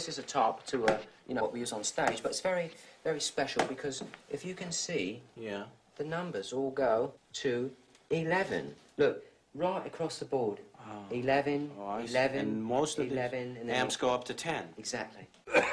this is a top to what we use on stage, but it's very, very special because if you can see, the numbers all go to 11. Look, right across the board. 11, 11, and most of 11, the and then amps go up to 10. Exactly.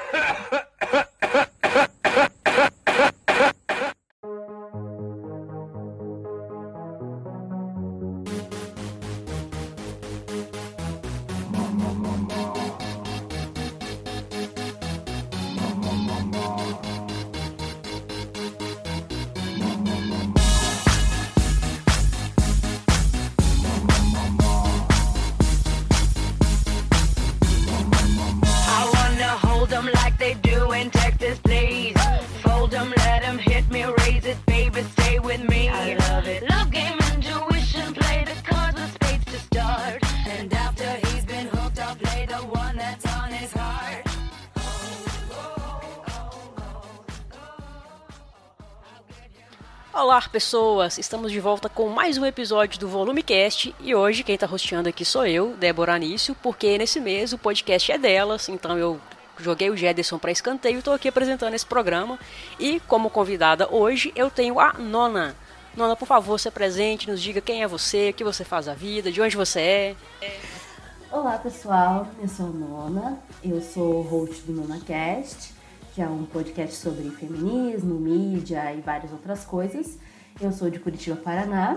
Olá pessoas, estamos de volta com mais um episódio do Volume Cast e hoje quem está hosteando aqui sou eu, Débora Anício, porque nesse mês o podcast é delas, então eu joguei o Jederson para escanteio e estou aqui apresentando esse programa e como convidada hoje eu tenho a Nona. Nona, por favor, se apresente, nos diga quem é você, o que você faz da vida, de onde você é. Olá pessoal, eu sou a Nona, eu sou host do NonaCast, que é um podcast sobre feminismo, mídia e várias outras coisas. Eu sou de Curitiba, Paraná.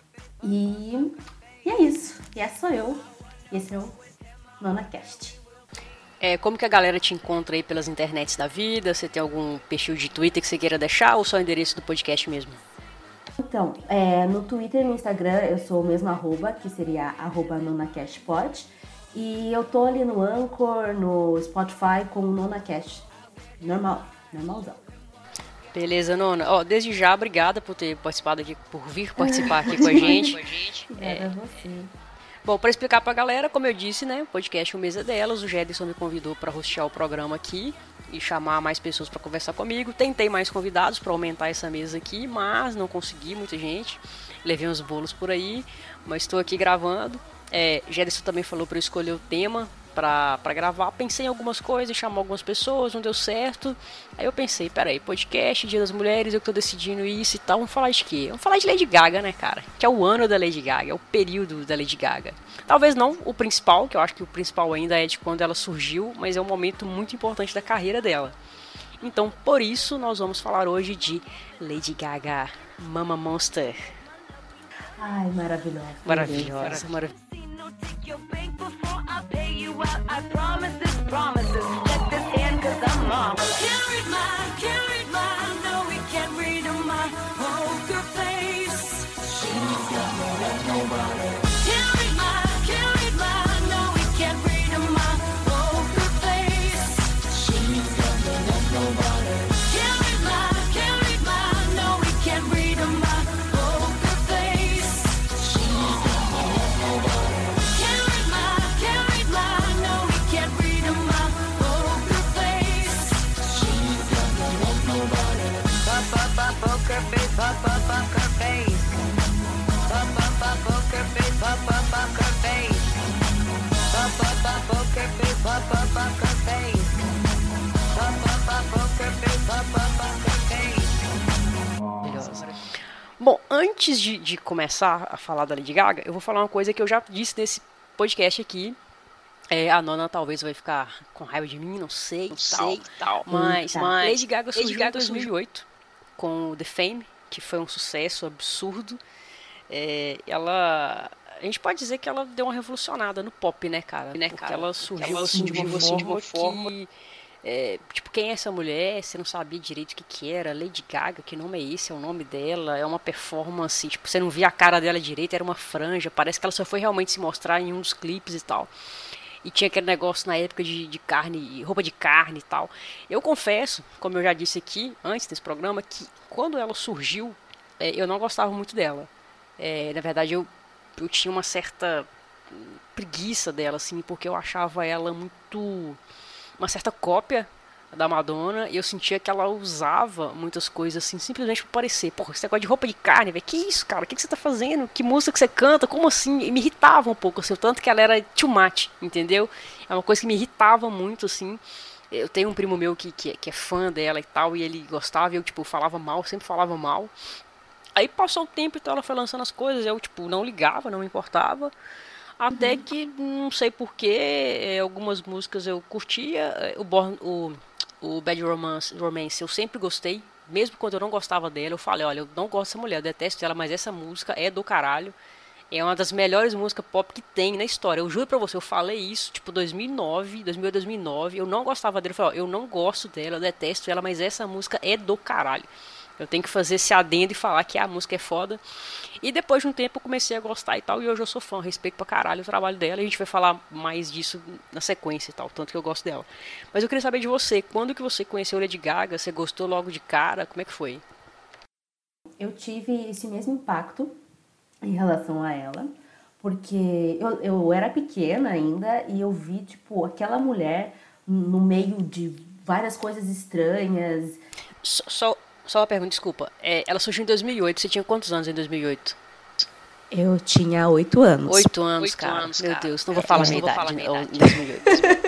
E é isso. E essa sou eu. E esse é o NonaCast. Como que a galera te encontra aí pelas internets da vida? Você tem algum perfil de Twitter que você queira deixar ou só o endereço do podcast mesmo? Então, no Twitter e no Instagram eu sou o mesmo @, que seria @NonaCastPod. E eu tô ali no Anchor, no Spotify com o NonaCast. Normalzão. Beleza, Nona. Desde já, obrigada por ter participado aqui, por vir participar aqui com a gente. Obrigada a você. Bom, para explicar pra galera, como eu disse, né, o podcast O Mesa Delas, o Jederson me convidou para hostear o programa aqui e chamar mais pessoas para conversar comigo. Tentei mais convidados para aumentar essa mesa aqui, mas não consegui muita gente. Levei uns bolos por aí, mas estou aqui gravando. Jederson também falou para eu escolher o tema pra gravar, pensei em algumas coisas, chamar algumas pessoas, não deu certo. Aí eu pensei, peraí, podcast, Dia das Mulheres, eu que tô decidindo isso e tal, vamos falar de quê? Vamos falar de Lady Gaga, né, cara? Que é o ano da Lady Gaga, é o período da Lady Gaga. Talvez não o principal, que eu acho que o principal ainda é de quando ela surgiu, mas é um momento muito importante da carreira dela. Então, por isso, nós vamos falar hoje de Lady Gaga, Mama Monster. Ai, maravilhosa. Maravilhosa. Take your bank before I pay you out. I promise this, promises. Let this end, cause I'm mom. Can't read mine. No, we can't read my poker face. She's got more than nobody. Can't read mine. No, we can't read my poker face. She's got more than nobody. Can't read mine. No, we can't read my poker face. She's got more than nobody. Poker face, pop up her face. Pop up poker face, pop up her face. Pop up poker face, pop up her face. Pop up poker face, pop up her face. Bom, antes de começar a falar da Lady Gaga, eu vou falar uma coisa que eu já disse nesse podcast aqui. A Nona talvez vai ficar com raiva de mim, não sei, tal. Mas Lady Gaga surgiu em 2008 com The Fame, que foi um sucesso absurdo. A gente pode dizer que ela deu uma revolucionada no pop, né, cara? Porque ela surgiu assim, de uma forma que... tipo, quem é essa mulher? Você não sabia direito o que era. Lady Gaga, que nome é esse? É o nome dela, é uma performance, tipo, você não via a cara dela direito, era uma franja, parece que ela só foi realmente se mostrar em um dos clipes e tal. E tinha aquele negócio na época de carne, roupa de carne e tal. Eu confesso, como eu já disse aqui, antes desse programa, que quando ela surgiu, eu não gostava muito dela. Na verdade, eu tinha uma certa preguiça dela, assim, porque eu achava ela muito... uma certa cópia da Madonna, e eu sentia que ela usava muitas coisas assim, simplesmente pra parecer. Porra, esse negócio de roupa de carne, velho, que isso, cara? O que você tá fazendo? Que música que você canta? Como assim? E me irritava um pouco, assim, o tanto que ela era too much, entendeu? É uma coisa que me irritava muito, assim. Eu tenho um primo meu que é fã dela e tal, e ele gostava, e eu, tipo, falava mal, sempre falava mal. Aí passou o tempo, então ela foi lançando as coisas, eu, tipo, não ligava, não me importava. Até que, não sei porquê, algumas músicas eu curtia, o Bad Romance eu sempre gostei, mesmo quando eu não gostava dela, eu falei, olha, eu não gosto dessa mulher, eu detesto ela, mas essa música é do caralho. É uma das melhores músicas pop que tem na história. Eu juro pra você, eu falei isso, tipo, 2009, 2009, eu não gostava dela, eu falei, ó, eu não gosto dela, eu detesto ela, mas essa música é do caralho. Eu tenho que fazer esse adendo e falar que a música é foda. E depois de um tempo eu comecei a gostar e tal, e hoje eu sou fã, respeito pra caralho o trabalho dela, e a gente vai falar mais disso na sequência e tal, tanto que eu gosto dela. Mas eu queria saber de você, quando que você conheceu Lady Gaga, você gostou logo de cara, como é que foi? Eu tive esse mesmo impacto em relação a ela, porque eu era pequena ainda e eu vi, tipo, aquela mulher no meio de várias coisas estranhas. Só uma pergunta, desculpa. Ela surgiu em 2008, você tinha quantos anos em 2008? Eu tinha 8 anos. 8 anos, cara. Meu Deus, não vou falar a minha idade, em 2008.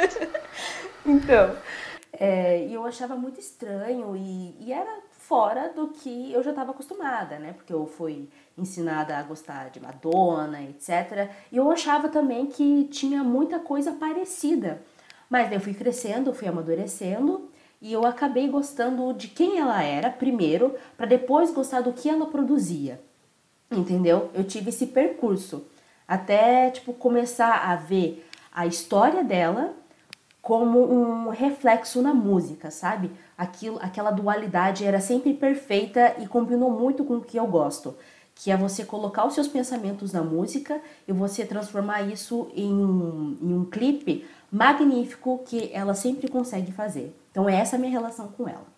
Então, e eu achava muito estranho e era fora do que eu já estava acostumada, né? Porque eu fui ensinada a gostar de Madonna, etc. E eu achava também que tinha muita coisa parecida. Mas daí eu fui crescendo, fui amadurecendo e eu acabei gostando de quem ela era primeiro, para depois gostar do que ela produzia. Entendeu? Eu tive esse percurso até, tipo, começar a ver a história dela como um reflexo na música, sabe? Aquela dualidade era sempre perfeita e combinou muito com o que eu gosto, que é você colocar os seus pensamentos na música e você transformar isso em um clipe magnífico que ela sempre consegue fazer. Então essa é a minha relação com ela.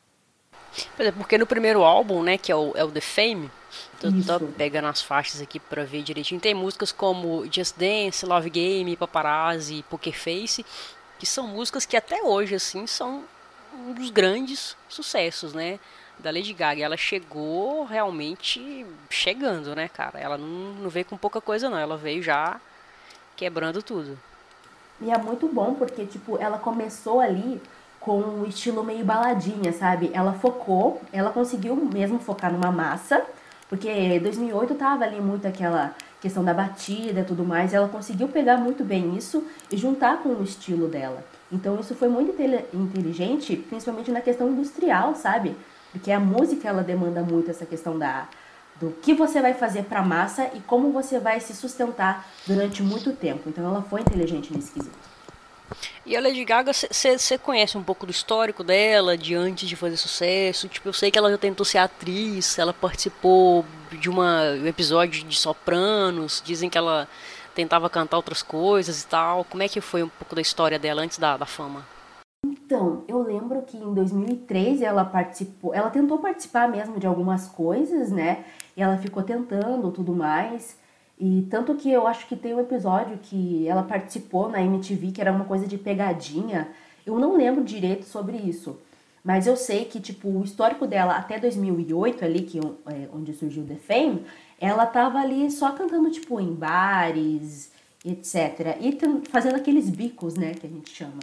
Porque no primeiro álbum, né, que é o The Fame, tô pegando as faixas aqui pra ver direitinho, tem músicas como Just Dance, Love Game, Paparazzi, Poker Face, que são músicas que até hoje, assim, são um dos grandes sucessos, né, da Lady Gaga. Ela chegou realmente chegando, né, cara? Ela não veio com pouca coisa, não. Ela veio já quebrando tudo. E é muito bom porque, tipo, ela começou ali com um estilo meio baladinha, sabe? Ela conseguiu mesmo focar numa massa, porque 2008 tava ali muito aquela questão da batida e tudo mais, e ela conseguiu pegar muito bem isso e juntar com o estilo dela. Então isso foi muito inteligente, principalmente na questão industrial, sabe? Porque a música, ela demanda muito essa questão do que você vai fazer pra massa e como você vai se sustentar durante muito tempo. Então ela foi inteligente nesse quesito. E a Lady Gaga, você conhece um pouco do histórico dela, de antes de fazer sucesso? Tipo, eu sei que ela já tentou ser atriz, ela participou de um episódio de Sopranos, dizem que ela tentava cantar outras coisas e tal. Como é que foi um pouco da história dela antes da fama? Então, eu lembro que em 2003 ela tentou participar mesmo de algumas coisas, né? E ela ficou tentando tudo mais. E tanto que eu acho que tem um episódio que ela participou na MTV, que era uma coisa de pegadinha. Eu não lembro direito sobre isso. Mas eu sei que, tipo, o histórico dela até 2008, ali, onde surgiu The Fame, ela tava ali só cantando, tipo, em bares, etc. E fazendo aqueles bicos, né, que a gente chama.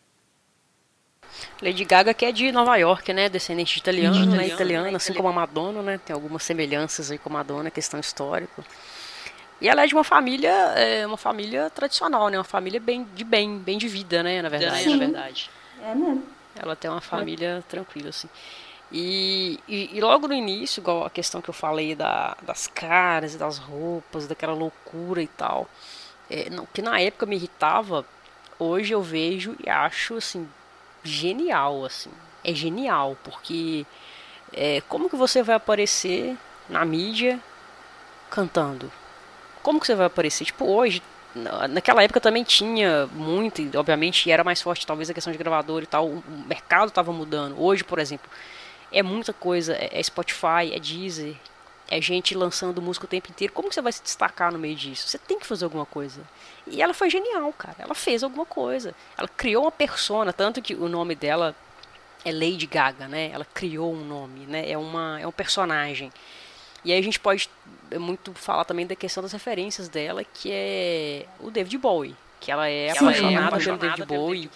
Lady Gaga, que é de Nova York, né? Descendente de italiano, né? Italiana, assim como a Madonna, né? Tem algumas semelhanças aí com a Madonna, questão histórica. E ela é de uma família tradicional, né? Uma família bem de vida, né? Na verdade. Sim. É mesmo. Ela tem uma família tranquila, assim. E logo no início, igual a questão que eu falei das caras e das roupas, daquela loucura e tal, que na época me irritava, hoje eu vejo e acho, assim, genial, assim. É genial, porque como que você vai aparecer na mídia cantando? Como que você vai aparecer? Tipo, hoje, naquela época também tinha muito, e obviamente era mais forte talvez a questão de gravador e tal, o mercado estava mudando. Hoje, por exemplo, é muita coisa, é Spotify, é Deezer, é gente lançando música o tempo inteiro. Como que você vai se destacar no meio disso? Você tem que fazer alguma coisa. E ela foi genial, cara. Ela fez alguma coisa. Ela criou uma persona, tanto que o nome dela é Lady Gaga, né? Ela criou um nome, né? É um personagem. E aí a gente pode muito falar também da questão das referências dela, que é o David Bowie. Que ela é apaixonada pelo David Bowie.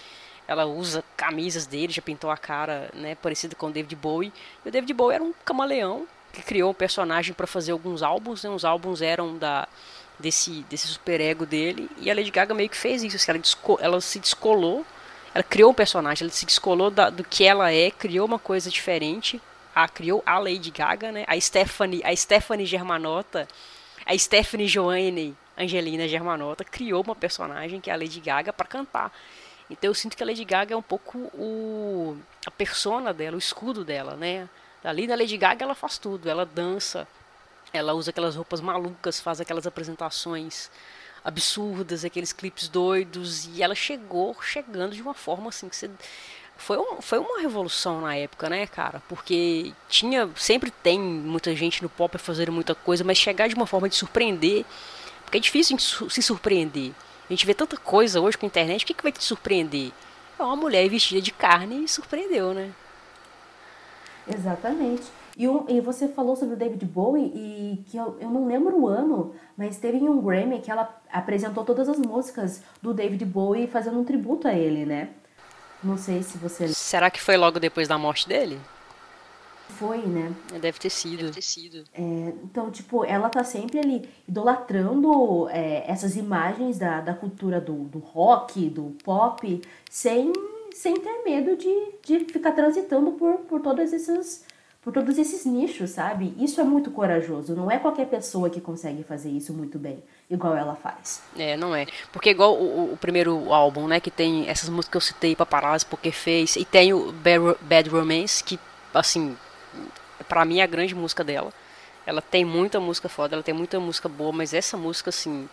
ela usa camisas dele, já pintou a cara, né, parecida com o David Bowie. E o David Bowie era um camaleão que criou um personagem para fazer alguns álbuns, né? Os álbuns eram desse superego dele, e a Lady Gaga meio que fez isso, assim, ela se descolou, ela criou um personagem, ela se descolou do que ela é, criou uma coisa diferente, criou a Lady Gaga, né? A Stephanie Germanotta, a Stephanie Joanne Angelina Germanotta criou uma personagem que é a Lady Gaga para cantar. Então eu sinto que a Lady Gaga é um pouco a persona dela, o escudo dela, né? Ali na Lady Gaga ela faz tudo, ela dança, ela usa aquelas roupas malucas, faz aquelas apresentações absurdas, aqueles clipes doidos, e ela chegando de uma forma assim que foi uma revolução na época, né, cara? Porque sempre tem muita gente no pop fazendo muita coisa, mas chegar de uma forma de surpreender, porque é difícil se surpreender. A gente vê tanta coisa hoje com a internet, o que vai te surpreender? É uma mulher vestida de carne e surpreendeu, né? Exatamente. E você falou sobre o David Bowie, e que eu não lembro o ano, mas teve um Grammy que ela apresentou todas as músicas do David Bowie fazendo um tributo a ele, né? Não sei se você... Será que foi logo depois da morte dele? Foi, né? Deve ter sido. Então, tipo, ela tá sempre ali idolatrando essas imagens da cultura do rock, do pop, sem ter medo de ficar transitando por todos esses nichos, sabe? Isso é muito corajoso. Não é qualquer pessoa que consegue fazer isso muito bem, igual ela faz. Não é. Porque igual o primeiro álbum, né, que tem essas músicas que eu citei, Paparazzi, Poker Face, e tem o Bad Romance, que, assim, pra mim é a grande música dela. Ela tem muita música foda, ela tem muita música boa, mas essa música, assim,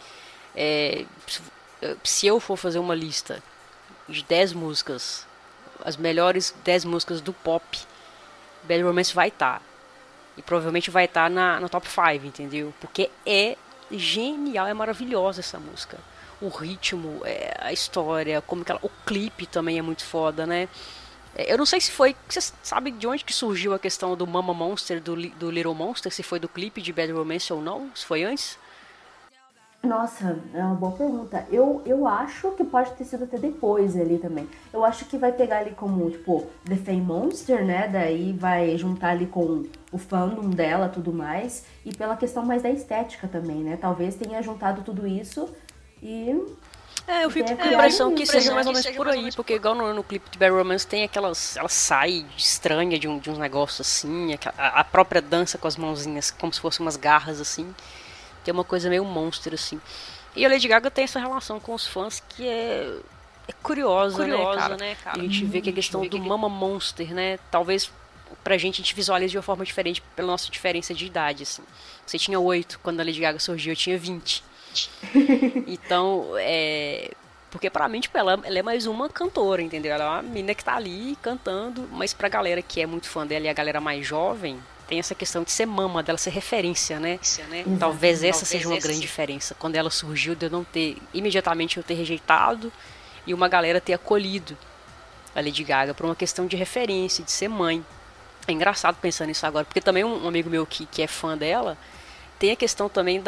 se eu for fazer uma lista de 10 músicas, as melhores 10 músicas do pop, Bad Romance vai estar. E provavelmente vai estar na top 5, entendeu? Porque é genial, é maravilhosa essa música. O ritmo, a história, o clipe também é muito foda, né? Eu não sei se foi... Você sabe de onde que surgiu a questão do Mama Monster, do Little Monster? Se foi do clipe de Bad Romance ou não? Se foi antes? Nossa, é uma boa pergunta. Eu acho que pode ter sido até depois ali também. Eu acho que vai pegar ali como, tipo, The Fame Monster, né? Daí vai juntar ali com o fandom dela e tudo mais. E pela questão mais da estética também, né? Talvez tenha juntado tudo isso e... eu fico com a impressão que seja mais ou menos por aí, porque igual no clipe de Bad Romance tem aquelas... Ela sai estranha de uns negócios assim, a própria dança com as mãozinhas, como se fossem umas garras assim. Tem uma coisa meio monstro, assim. E a Lady Gaga tem essa relação com os fãs que é curiosa, né, cara? A gente vê que a questão do Mama Monster, né? Talvez pra gente a gente visualize de uma forma diferente pela nossa diferença de idade, assim. Você tinha 8 quando a Lady Gaga surgiu, eu tinha 20. Então, porque pra mim, tipo, ela é mais uma cantora, entendeu? Ela é uma menina que tá ali cantando, mas pra galera que é muito fã dela e a galera mais jovem, tem essa questão de ser mama, dela ser referência, né? Talvez essa seja uma grande diferença. Quando ela surgiu, de eu não ter... Imediatamente eu ter rejeitado e uma galera ter acolhido a Lady Gaga por uma questão de referência, de ser mãe. É engraçado pensar nisso agora, porque também um amigo meu que é fã dela, tem a questão também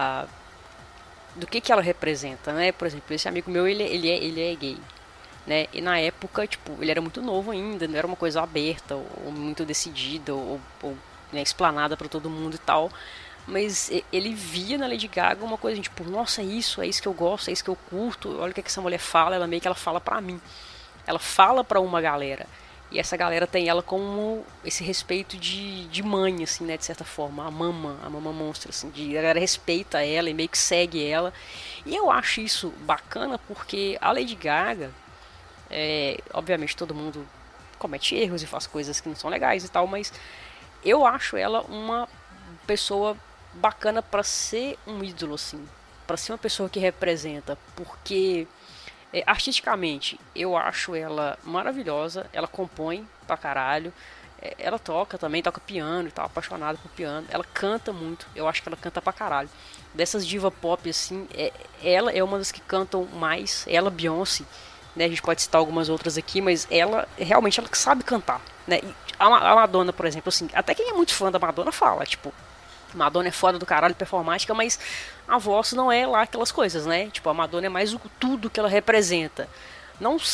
do que ela representa, né? Por exemplo, esse amigo meu, ele é gay, né? E na época, tipo, ele era muito novo ainda, não era uma coisa aberta ou muito decidida ou né, explanada para todo mundo e tal, mas ele via na Lady Gaga uma coisa tipo, nossa, é isso que eu gosto, é isso que eu curto, olha o que essa mulher fala, ela meio que ela fala pra mim, ela fala pra uma galera, e essa galera tem ela como esse respeito de mãe, assim, né, de certa forma, a mama monstro, assim, a galera respeita ela e meio que segue ela, e eu acho isso bacana porque a Lady Gaga, obviamente todo mundo comete erros e faz coisas que não são legais e tal, mas eu acho ela uma pessoa bacana pra ser um ídolo, assim, pra ser uma pessoa que representa, porque artisticamente eu acho ela maravilhosa, ela compõe pra caralho, ela toca também, toca piano e tal, apaixonada por piano, ela canta muito, eu acho que ela canta pra caralho. Dessas diva pop, assim, ela é uma das que cantam mais, ela, Beyoncé, né, a gente pode citar algumas outras aqui, mas ela realmente ela sabe cantar, né? E a Madonna, por exemplo, assim, até quem é muito fã da Madonna fala, tipo, Madonna é foda do caralho, performática, mas a voz não é lá aquelas coisas, né? Tipo, a Madonna é mais tudo que ela representa. Não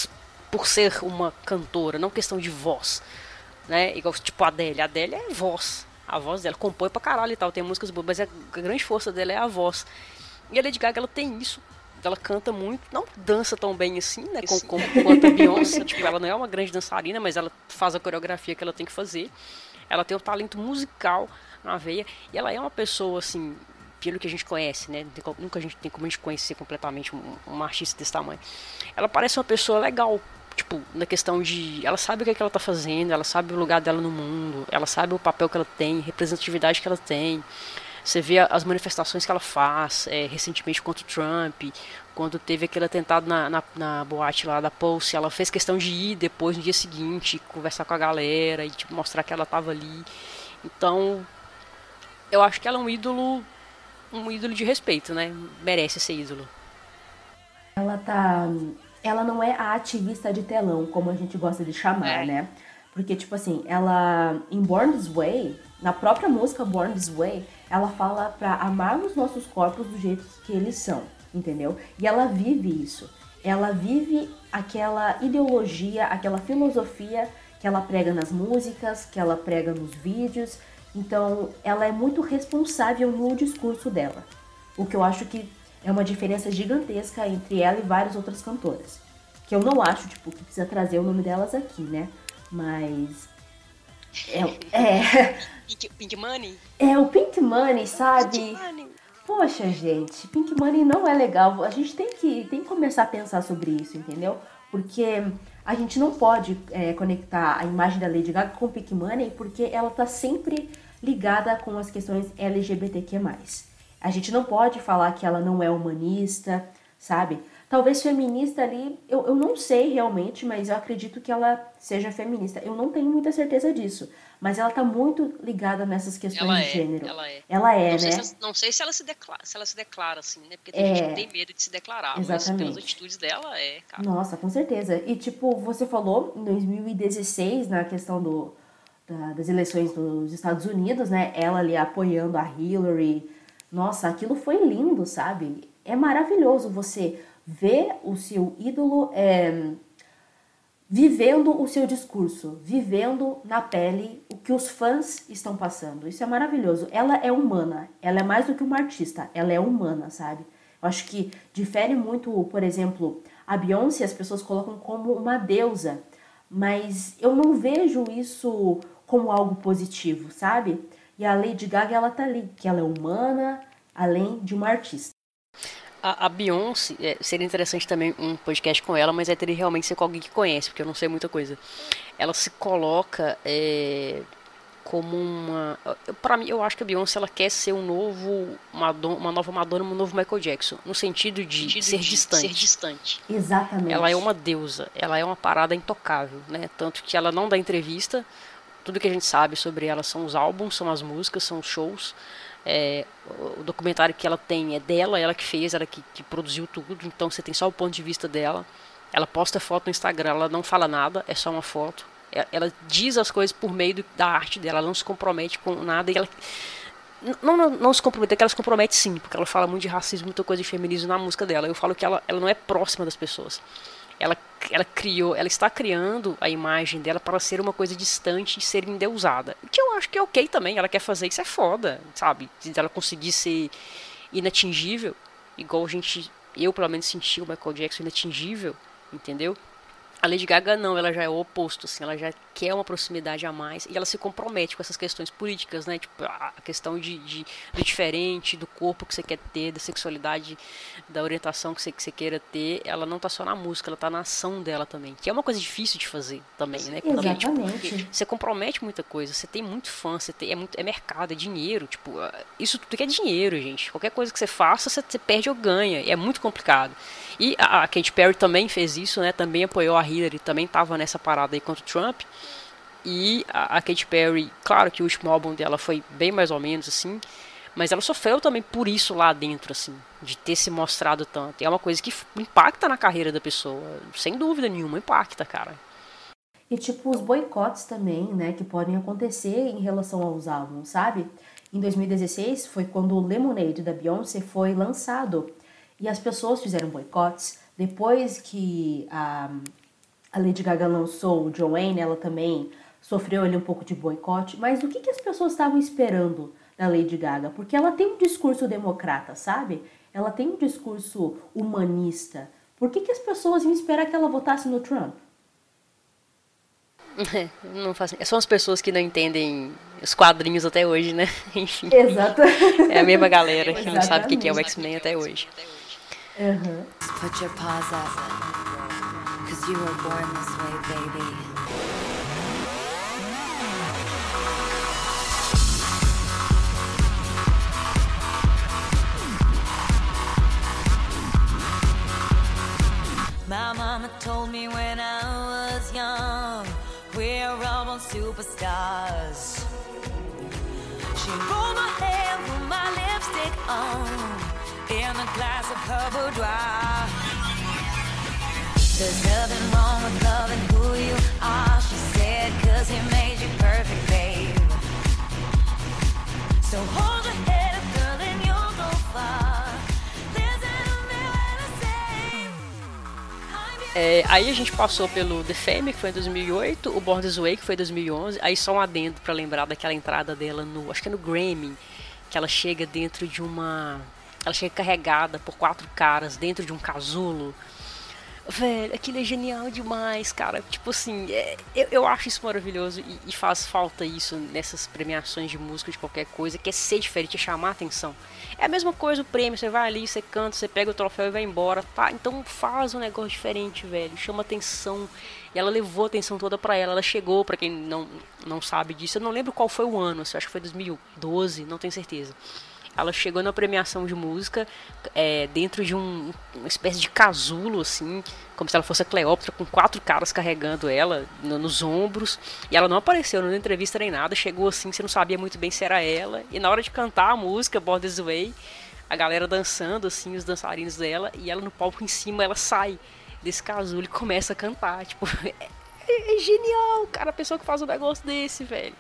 por ser uma cantora, não questão de voz, né? Igual tipo a Adele. A Adele é voz. A voz dela compõe pra caralho e tal, tem músicas boas, mas a grande força dela é a voz. E a Lady Gaga, ela tem isso. Ela canta muito, não dança tão bem assim, né? Quanto a Beyoncé. Tipo, ela não é uma grande dançarina, mas ela faz a coreografia que ela tem que fazer. Ela tem um talento musical na veia. E ela é uma pessoa, assim, pelo que a gente conhece, né? Nunca a gente tem como a gente conhecer completamente uma artista desse tamanho. Ela parece uma pessoa legal. Tipo, na questão de... Ela sabe o que é que ela tá fazendo, ela sabe o lugar dela no mundo, ela sabe o papel que ela tem, representatividade que ela tem. Você vê as manifestações que ela faz, recentemente contra o Trump, quando teve aquele atentado na boate lá da Pulse, ela fez questão de ir depois, no dia seguinte, conversar com a galera e tipo, mostrar que ela tava ali. Então, eu acho que ela é um ídolo de respeito, né? Merece ser ídolo. Ela não é a ativista de telão, como a gente gosta de chamar, né? Porque, tipo assim, ela, em Born This Way, na própria música Born This Way, ela fala pra amarmos nossos corpos do jeito que eles são, entendeu? E ela vive isso. Ela vive aquela ideologia, aquela filosofia que ela prega nas músicas, que ela prega nos vídeos. Então, ela é muito responsável no discurso dela. O que eu acho que é uma diferença gigantesca entre ela e várias outras cantoras. Que eu não acho, tipo, que precisa trazer o nome delas aqui, né? Mas... Pink Money? É, o Pink Money, sabe? Pink Money. Poxa, gente, Pink Money não é legal. A gente tem que começar a pensar sobre isso, entendeu? Porque a gente não pode conectar a imagem da Lady Gaga com Pink Money, porque ela tá sempre ligada com as questões LGBTQ+. A gente não pode falar que ela não é humanista, sabe? Talvez feminista ali, eu não sei realmente, mas eu acredito que ela seja feminista. Eu não tenho muita certeza disso, mas ela tá muito ligada nessas questões de gênero. Ela é, né? Não sei se ela se declara assim, né? Porque tem gente que tem medo de se declarar, exatamente. Mas pelas atitudes dela, cara. Nossa, com certeza. E tipo, você falou em 2016, na questão das eleições dos Estados Unidos, né? Ela ali apoiando a Hillary. Nossa, aquilo foi lindo, sabe? É maravilhoso você ver o seu ídolo vivendo o seu discurso, vivendo na pele o que os fãs estão passando. Isso é maravilhoso. Ela é humana, ela é mais do que uma artista, ela é humana, sabe? Eu acho que difere muito, por exemplo, a Beyoncé, as pessoas colocam como uma deusa, mas eu não vejo isso como algo positivo, sabe? E a Lady Gaga, ela tá ali, que ela é humana, além de uma artista. A Beyoncé, seria interessante também um podcast com ela, mas teria realmente ser com alguém que conhece, porque eu não sei muita coisa. Ela se coloca como uma... Pra mim, eu acho que a Beyoncé, ela quer ser uma nova Madonna, um novo Michael Jackson, no sentido de ser distante. Exatamente. Ela é uma deusa, ela é uma parada intocável, né? Tanto que ela não dá entrevista, tudo que a gente sabe sobre ela são os álbuns, são as músicas, são os shows. O documentário que ela tem é dela, ela que fez, ela que produziu tudo, então você tem só o ponto de vista dela. Ela posta foto no Instagram, ela não fala nada, é só uma foto. Ela diz as coisas por meio da arte dela, ela não se compromete com nada. E ela não se compromete, é que ela se compromete sim, porque ela fala muito de racismo, muita coisa de feminismo na música dela. Eu falo que ela não é próxima das pessoas. Ela está criando a imagem dela para ser uma coisa distante e ser endeusada. Que eu acho que é ok também, ela quer fazer isso, é foda, sabe? Se ela conseguir ser inatingível, igual eu pelo menos senti o Michael Jackson inatingível, entendeu? A Lady Gaga não, ela já é o oposto, assim, ela já quer uma proximidade a mais e ela se compromete com essas questões políticas, né? Tipo, a questão do diferente, do corpo que você quer ter, da sexualidade, da orientação que você queira ter. Ela não tá só na música, ela tá na ação dela também, que é uma coisa difícil de fazer também, né? Exatamente. Tipo, você compromete muita coisa, você tem muito fã, é mercado, é dinheiro, tipo, isso tudo que é dinheiro, gente. Qualquer coisa que você faça, você perde ou ganha, é muito complicado. E a Katy Perry também fez isso, né? Também apoiou a Hillary, também tava nessa parada aí contra o Trump. E a Katy Perry, claro que o último álbum dela foi bem mais ou menos assim, mas ela sofreu também por isso lá dentro, assim, de ter se mostrado tanto. E é uma coisa que impacta na carreira da pessoa, sem dúvida nenhuma, impacta, cara. E tipo, os boicotes também, né, que podem acontecer em relação aos álbuns, sabe? Em 2016 foi quando o Lemonade da Beyoncé foi lançado. E as pessoas fizeram boicotes depois que a Lady Gaga lançou o Joanne, ela também sofreu ali um pouco de boicote, mas o que as pessoas estavam esperando da Lady Gaga? Porque ela tem um discurso democrata, sabe? Ela tem um discurso humanista. Por que as pessoas iam esperar que ela votasse no Trump? Não faz... São as pessoas que não entendem os quadrinhos até hoje, né? Enfim. Exato. É a mesma galera que não sabe o que é o X-Men até hoje. Uhum. Put your paws up, 'cause you were born this way, baby. My mama told me when I was young, we're all born superstars. She rolled my hair, put my lipstick on, in a glass of her boudoir. There's nothing wrong with loving who you are, she said, 'cause he made you perfect, babe. So hold your head up, girl, and you'll go far. Aí a gente passou pelo The Fame, que foi em 2008, o Born This Way, que foi em 2011. Aí só um adendo pra lembrar daquela entrada dela no, acho que é no Grammy, que ela chega dentro de uma... Ela chega carregada por 4 caras dentro de um casulo. Velho, aquilo é genial demais, cara. Tipo assim, eu acho isso maravilhoso e faz falta isso nessas premiações de música, de qualquer coisa, que é ser diferente, é chamar a atenção. É a mesma coisa o prêmio, você vai ali, você canta, você pega o troféu e vai embora, tá? Então faz um negócio diferente, velho, chama atenção. E ela levou a atenção toda pra ela, ela chegou, pra quem não sabe disso, eu não lembro qual foi o ano, acho que foi 2012, não tenho certeza. Ela chegou na premiação de música dentro de uma espécie de casulo, assim, como se ela fosse a Cleópatra, com 4 caras carregando ela nos ombros. E ela não apareceu na entrevista nem nada, chegou assim, você não sabia muito bem se era ela. E na hora de cantar a música, Born This Way, a galera dançando, assim, os dançarinos dela, e ela no palco em cima, ela sai desse casulo e começa a cantar. Tipo, é genial, cara, a pessoa que faz um negócio desse, velho.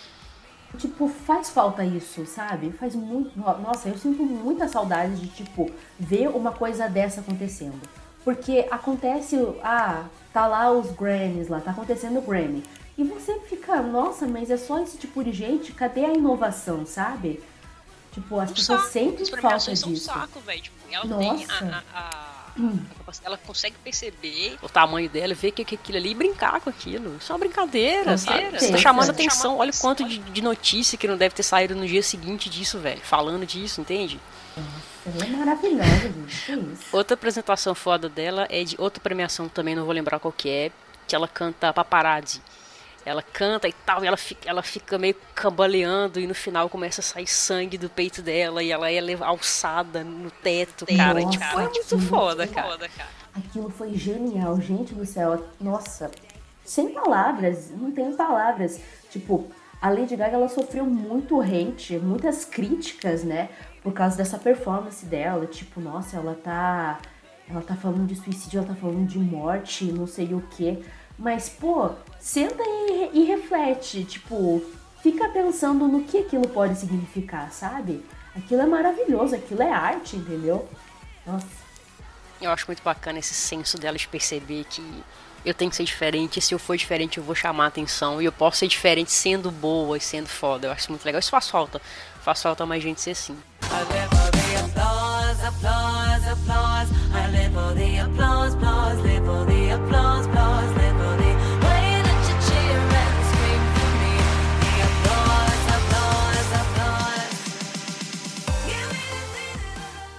Tipo, faz falta isso, sabe? Faz muito... Nossa, eu sinto muita saudade de, tipo, ver uma coisa dessa acontecendo. Porque acontece... tá lá os Grammys lá, tá acontecendo o Grammy. E você fica, nossa, mas é só esse tipo de gente? Cadê a inovação, sabe? Tipo, as pessoas sentem falta disso. Um saco, velho. Tipo, ela nossa. tem ela consegue perceber o tamanho dela e ver que aquilo ali e brincar com aquilo. Isso é uma brincadeira, sabe? Você tá chamando atenção. Olha o quanto de notícia que não deve ter saído no dia seguinte disso, velho. Falando disso, entende? Ela é maravilhosa, gente. Que isso? Outra apresentação foda dela é de outra premiação também, não vou lembrar qual que ela canta Paparazzi. Ela canta e tal, e ela fica meio cambaleando e no final começa a sair sangue do peito dela e ela é alçada no teto, cara. Nossa, tipo, é muito foda, cara. Aquilo foi genial, gente do céu. Nossa, sem palavras, não tenho palavras. Tipo, a Lady Gaga, ela sofreu muito hate, muitas críticas, né? Por causa dessa performance dela. Tipo, nossa, ela tá falando de suicídio, ela tá falando de morte, não sei o quê. Mas, pô, senta e reflete, tipo, fica pensando no que aquilo pode significar, sabe? Aquilo é maravilhoso, aquilo é arte, entendeu? Nossa. Eu acho muito bacana esse senso dela de perceber que eu tenho que ser diferente, e se eu for diferente eu vou chamar a atenção, e eu posso ser diferente sendo boa e sendo foda. Eu acho isso muito legal, isso faz falta mais gente ser assim. I live for the applause, applause, applause. I live for the applause, applause, live for the applause, applause, live for the way that you cheer and scream for me. The applause, applause, applause. Give me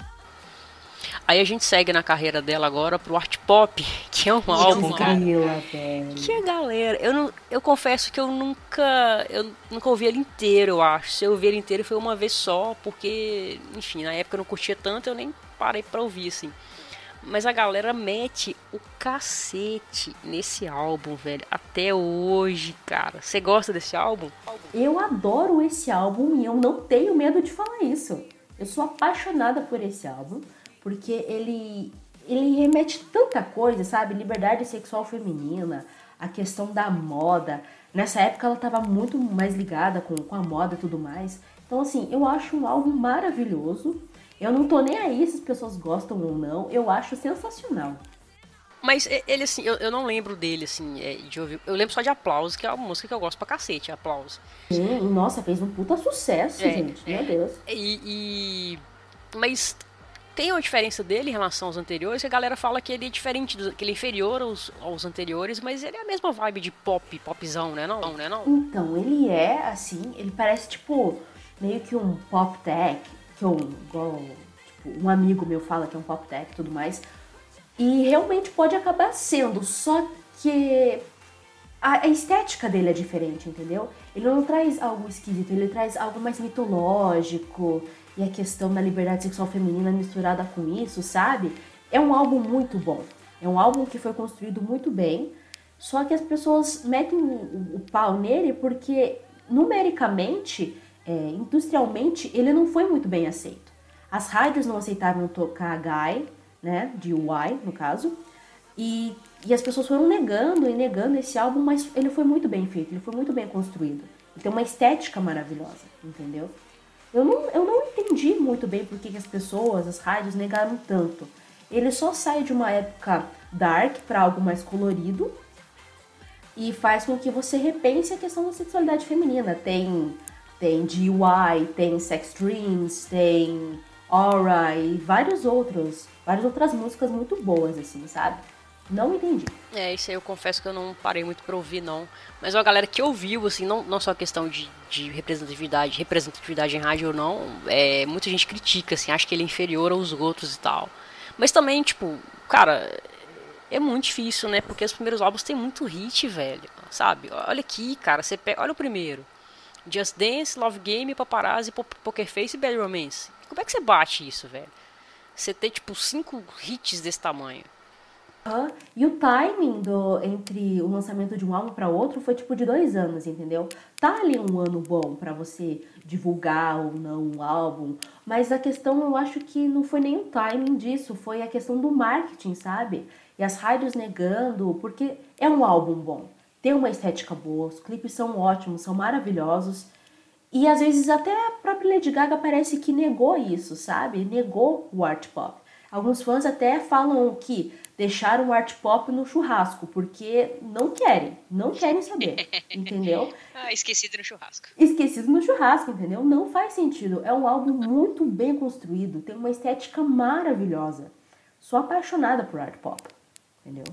the... Aí a gente segue na carreira dela agora pro Art Pop, que é um álbum, cara, que a galera... Eu confesso que eu nunca ouvi ele inteiro, eu acho. Se eu ouvi ele inteiro foi uma vez só, porque, enfim, na época eu não curtia tanto, eu nem parei pra ouvir, assim. Mas a galera mete o cacete nesse álbum, velho, até hoje, cara. Você gosta desse álbum? Eu adoro esse álbum e eu não tenho medo de falar isso. Eu sou apaixonada por esse álbum, porque ele remete tanta coisa, sabe? Liberdade sexual feminina, a questão da moda. Nessa época ela estava muito mais ligada com a moda e tudo mais. Então, assim, eu acho um álbum maravilhoso. Eu não tô nem aí se as pessoas gostam ou não. Eu acho sensacional. Mas ele, assim, eu não lembro dele, assim, de ouvir. Eu lembro só de Aplausos, que é uma música que eu gosto pra cacete, Aplausos. Sim, nossa, fez um puta sucesso, gente. Meu Deus. Mas tem uma diferença dele em relação aos anteriores, que a galera fala que ele é diferente, que ele é inferior aos anteriores, mas ele é a mesma vibe de popzão, né? Não? Então, ele é, assim, ele parece, tipo, meio que um pop tech, que igual, tipo, um amigo meu fala que é um pop tech e tudo mais. E realmente pode acabar sendo, só que a estética dele é diferente, entendeu? Ele não traz algo esquisito, ele traz algo mais mitológico, e a questão da liberdade sexual feminina misturada com isso, sabe? É um álbum muito bom. É um álbum que foi construído muito bem, só que as pessoas metem o pau nele porque, numericamente, industrialmente, ele não foi muito bem aceito. As rádios não aceitavam tocar Guy, né, de Y, no caso, e as pessoas foram negando e negando esse álbum, mas ele foi muito bem feito, ele foi muito bem construído. Ele tem uma estética maravilhosa, entendeu? Eu não entendi muito bem por que as pessoas, as rádios, negaram tanto. Ele só sai de uma época dark para algo mais colorido e faz com que você repense a questão da sexualidade feminina. Tem GY, tem Sex Dreams, tem Aura e várias outras músicas muito boas, assim, sabe? Não entendi. Isso aí eu confesso que eu não parei muito pra ouvir, não. Mas a galera que ouviu, assim, não só a questão de representatividade em rádio ou não, muita gente critica, assim, acha que ele é inferior aos outros e tal. Mas também, tipo, cara, é muito difícil, né? Porque os primeiros álbuns tem muito hit, velho, sabe? Olha aqui, cara, olha o primeiro. Just Dance, Love Game, Paparazzi, Poker Face e Bad Romance. Como é que você bate isso, velho? Você ter, tipo, 5 hits desse tamanho. E o timing entre o lançamento de um álbum para outro foi tipo de 2 anos, entendeu? Tá ali um ano bom para você divulgar ou não um álbum, mas a questão eu acho que não foi nem o timing disso, foi a questão do marketing, sabe? E as rádios negando, porque é um álbum bom, tem uma estética boa, os clipes são ótimos, são maravilhosos, e às vezes até a própria Lady Gaga parece que negou isso, sabe? Negou o art pop. Alguns fãs até falam que deixaram o art pop no churrasco, porque não querem saber, entendeu? Esquecido no churrasco. Esquecido no churrasco, entendeu? Não faz sentido. É um álbum muito bem construído, tem uma estética maravilhosa. Sou apaixonada por art pop, entendeu?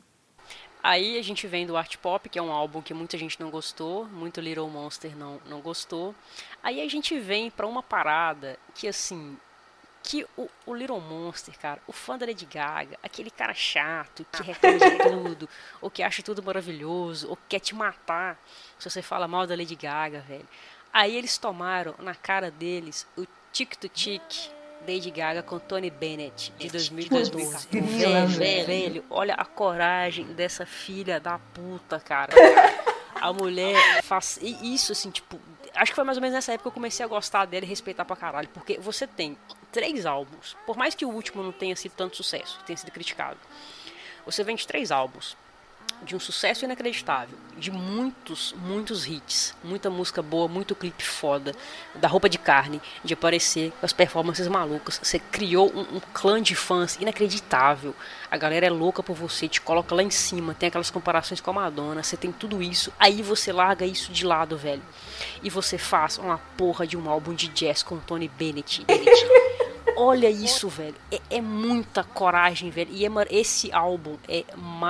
Aí a gente vem do Art Pop, que é um álbum que muita gente não gostou, muito Little Monster não gostou. Aí a gente vem pra uma parada que, assim, que o Little Monster, cara, o fã da Lady Gaga, aquele cara chato, que reclama de tudo, ou que acha tudo maravilhoso, ou que quer te matar se você fala mal da Lady Gaga, velho. Aí eles tomaram na cara deles o Tic to Tic Lady Gaga com Tony Bennett, de 2014. Velho, olha a coragem dessa filha da puta, cara. A mulher faz isso, assim, tipo, acho que foi mais ou menos nessa época que eu comecei a gostar dela e respeitar pra caralho, porque você tem 3 álbuns, por mais que o último não tenha sido tanto sucesso, tenha sido criticado, você vende 3 álbuns de um sucesso inacreditável, de muitos hits, muita música boa, muito clipe foda, da Roupa de Carne, de aparecer com as performances malucas. Você criou um clã de fãs inacreditável, a galera é louca por você, te coloca lá em cima, tem aquelas comparações com a Madonna, você tem tudo isso, aí você larga isso de lado, velho, e você faz uma porra de um álbum de jazz com Tony Bennett. Olha isso, velho. É muita coragem, velho. E esse álbum é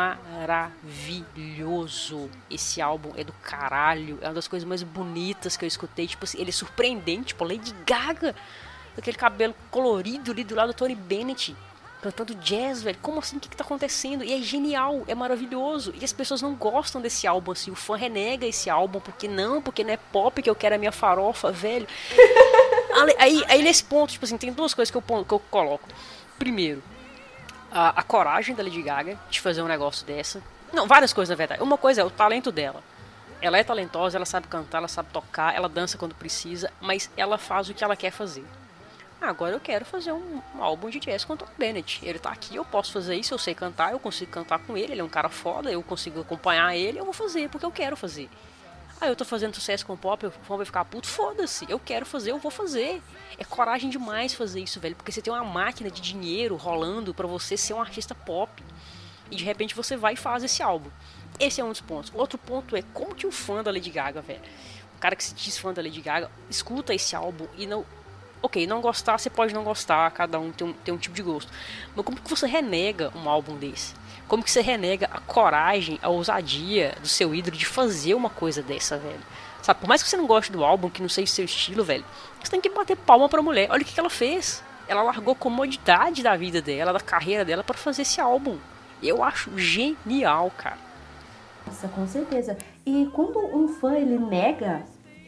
maravilhoso. Esse álbum é do caralho. É uma das coisas mais bonitas que eu escutei. Tipo assim, ele é surpreendente. Tipo, Lady Gaga, com aquele cabelo colorido ali do lado do Tony Bennett, cantando jazz, velho. Como assim? O que tá acontecendo? E é genial, é maravilhoso. E as pessoas não gostam desse álbum, assim. O fã renega esse álbum porque não é pop que eu quero a minha farofa, velho. Aí nesse ponto, tipo assim, tem 2 coisas que eu coloco. Primeiro, a coragem da Lady Gaga de fazer um negócio dessa. Não, várias coisas na verdade. Uma coisa é o talento dela. Ela é talentosa, ela sabe cantar, ela sabe tocar, ela dança quando precisa, mas ela faz o que ela quer fazer. Agora eu quero fazer um álbum de jazz com o Tony Bennett. Ele tá aqui, eu posso fazer isso, eu sei cantar, eu consigo cantar com ele é um cara foda, eu consigo acompanhar ele, eu vou fazer, porque eu quero fazer. Eu tô fazendo sucesso com o pop, o fã vai ficar puto, foda-se, eu quero fazer, eu vou fazer. É coragem demais fazer isso, velho, porque você tem uma máquina de dinheiro rolando pra você ser um artista pop. e de repente você vai e faz esse álbum. Esse é um dos pontos. Outro ponto é como que o fã da Lady Gaga, velho, o cara que se diz fã da Lady Gaga, escuta esse álbum e não... Ok, não gostar, você pode não gostar, cada um tem um tipo de gosto. Mas como que você renega um álbum desse? Como que você renega a coragem, a ousadia do seu ídolo de fazer uma coisa dessa, velho? Sabe, por mais que você não goste do álbum, que não seja seu estilo, velho, você tem que bater palma pra mulher. Olha o que ela fez. Ela largou a comodidade da vida dela, da carreira dela, pra fazer esse álbum. Eu acho genial, cara. Nossa, com certeza. E quando um fã, ele nega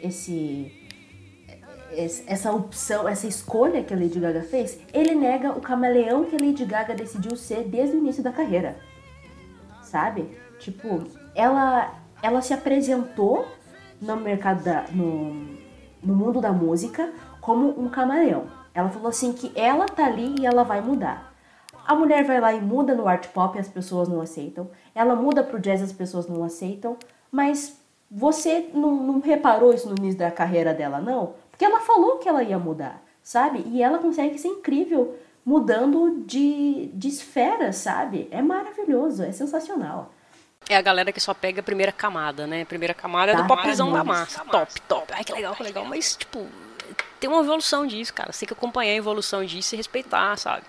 essa opção, essa escolha que a Lady Gaga fez, ele nega o camaleão que a Lady Gaga decidiu ser desde o início da carreira. Sabe? Tipo, ela se apresentou no mercado no mundo da música como um camaleão. Ela falou assim que ela tá ali e ela vai mudar. A mulher vai lá e muda no art pop e as pessoas não aceitam. Ela muda pro jazz e as pessoas não aceitam. Mas você não reparou isso no início da carreira dela, não? Porque ela falou que ela ia mudar, sabe? E ela consegue ser incrível mudando de esfera, sabe? É maravilhoso, é sensacional. É a galera que só pega a primeira camada, né? A primeira camada é do popzão da massa. Top. Ai, que legal. Mas, tipo, tem uma evolução disso, cara. Você tem que acompanhar a evolução disso e respeitar, sabe?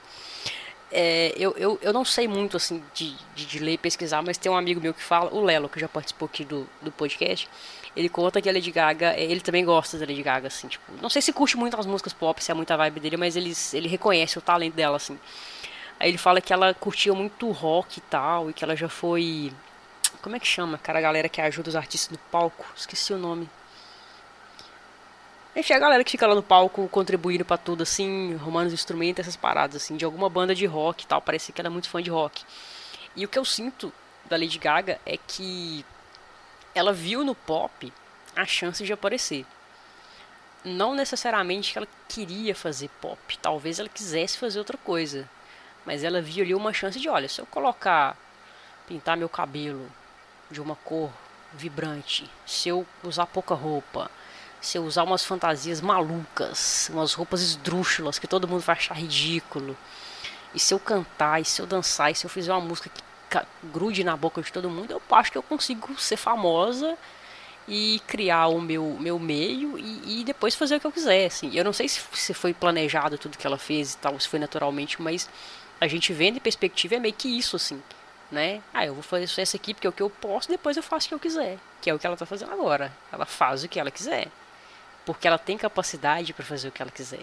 Eu não sei muito, assim, de ler e pesquisar, mas tem um amigo meu que fala, o Lelo, que já participou aqui do podcast. Ele conta que a Lady Gaga, ele também gosta da Lady Gaga, assim, tipo, não sei se curte muito as músicas pop, se é muita vibe dele, mas ele reconhece o talento dela, assim. Aí ele fala que ela curtia muito rock e tal, e que ela já foi... Como é que chama, cara, a galera que ajuda os artistas no palco? Esqueci o nome. Enfim, a galera que fica lá no palco contribuindo pra tudo, assim, arrumando os instrumentos, essas paradas, assim, de alguma banda de rock e tal. Parece que ela é muito fã de rock. E o que eu sinto da Lady Gaga é que ela viu no pop a chance de aparecer. Não necessariamente que ela queria fazer pop. Talvez ela quisesse fazer outra coisa. Mas ela viu ali uma chance de, olha, se eu pintar meu cabelo de uma cor vibrante, se eu usar pouca roupa, se eu usar umas fantasias malucas, umas roupas esdrúxulas que todo mundo vai achar ridículo, e se eu cantar, e se eu dançar, e se eu fizer uma música que grude na boca de todo mundo, eu acho que eu consigo ser famosa e criar o meu meio e depois fazer o que eu quiser, assim. Eu não sei se foi planejado tudo que ela fez e tal, se foi naturalmente, mas a gente vendo em perspectiva é meio que isso, assim, né? Eu vou fazer essa aqui porque é o que eu posso, depois eu faço o que eu quiser, que é o que ela tá fazendo agora. Ela faz o que ela quiser, porque ela tem capacidade para fazer o que ela quiser.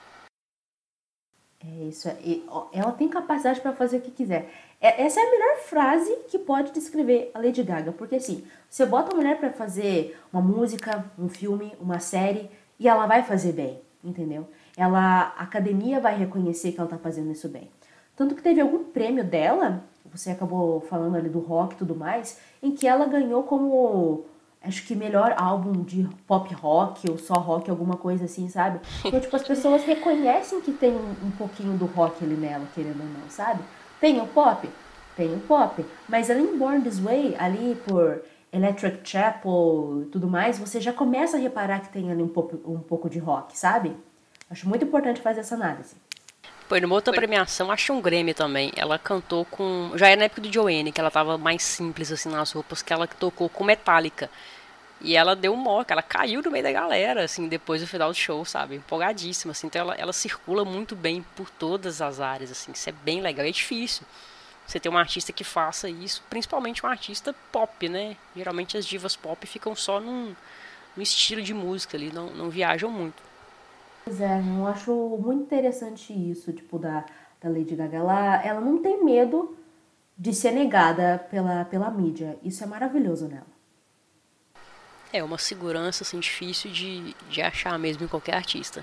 É isso, ela tem capacidade para fazer o que quiser. Essa é a melhor frase que pode descrever a Lady Gaga, porque assim, você bota a mulher para fazer uma música, um filme, uma série, e ela vai fazer bem, entendeu? A academia vai reconhecer que ela tá fazendo isso bem. Tanto que teve algum prêmio dela, você acabou falando ali do rock e tudo mais, em que ela ganhou como, acho que melhor álbum de pop rock ou só rock, alguma coisa assim, sabe? Então, tipo, as pessoas reconhecem que tem um pouquinho do rock ali nela, querendo ou não, sabe? Tem o pop? Tem o pop. Mas ali em Born This Way, ali por Electric Chapel e tudo mais, você já começa a reparar que tem ali um pouco de rock, sabe? Acho muito importante fazer essa análise. Foi numa outra premiação, acho um Grammy também. Ela cantou com... Já era na época do Joanne, que ela tava mais simples, assim, nas roupas, que ela tocou com Metallica. E ela deu um moca, ela caiu no meio da galera, assim, depois do final do show, sabe? Empolgadíssima, assim. Então ela circula muito bem por todas as áreas, assim. Isso é bem legal. E é difícil você ter uma artista que faça isso, principalmente uma artista pop, né? Geralmente as divas pop ficam só num estilo de música ali, não viajam muito. Pois é, eu acho muito interessante isso, tipo, da Lady Gaga. Ela não tem medo de ser negada pela mídia. Isso é maravilhoso nela. É uma segurança, assim, difícil de achar mesmo em qualquer artista.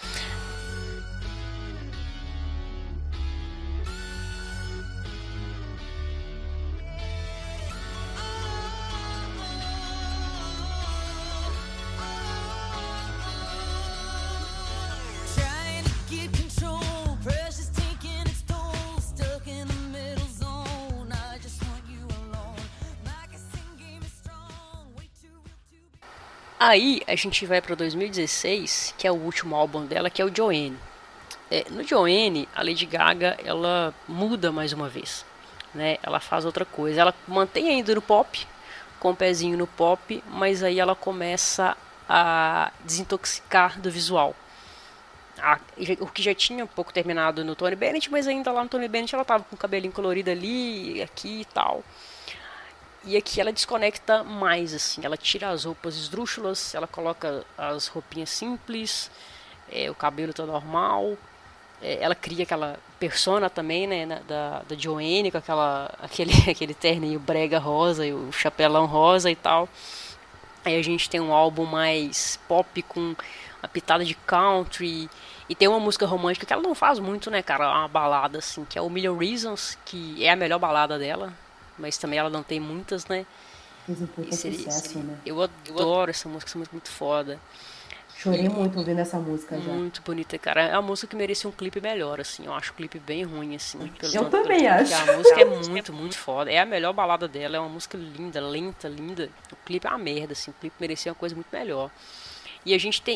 Aí a gente vai para 2016, que é o último álbum dela, que é o Joanne. No Joanne, a Lady Gaga ela muda mais uma vez. né? Ela faz outra coisa. Ela mantém ainda no pop, com o pezinho no pop, mas aí ela começa a desintoxicar do visual. O que já tinha um pouco terminado no Tony Bennett, mas ainda lá no Tony Bennett ela tava com o cabelinho colorido ali, aqui e tal. E aqui ela desconecta mais, assim, ela tira as roupas esdrúxulas, ela coloca as roupinhas simples, o cabelo tá normal, ela cria aquela persona também, né, da Joanne, com aquele terninho brega rosa e o chapelão rosa e tal. Aí a gente tem um álbum mais pop com uma pitada de country. E tem uma música romântica que ela não faz muito, né, cara? Uma balada, assim, que é o Million Reasons, que é a melhor balada dela. Mas também ela não tem muitas, né? Fez um puta sucesso, né? Eu adoro essa música muito foda. Chorei muito ouvindo essa música já. Muito bonita, cara. É uma música que merecia um clipe melhor, assim. Eu acho o clipe bem ruim, assim. Eu também acho. A música é muito foda. É a melhor balada dela. É uma música linda, lenta, linda. O clipe é uma merda, assim. O clipe merecia uma coisa muito melhor. E a gente tem...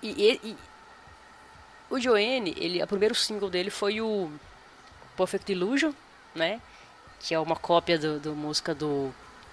o Joanne, o primeiro single dele foi o Perfect Illusion, né? Que é uma cópia do música do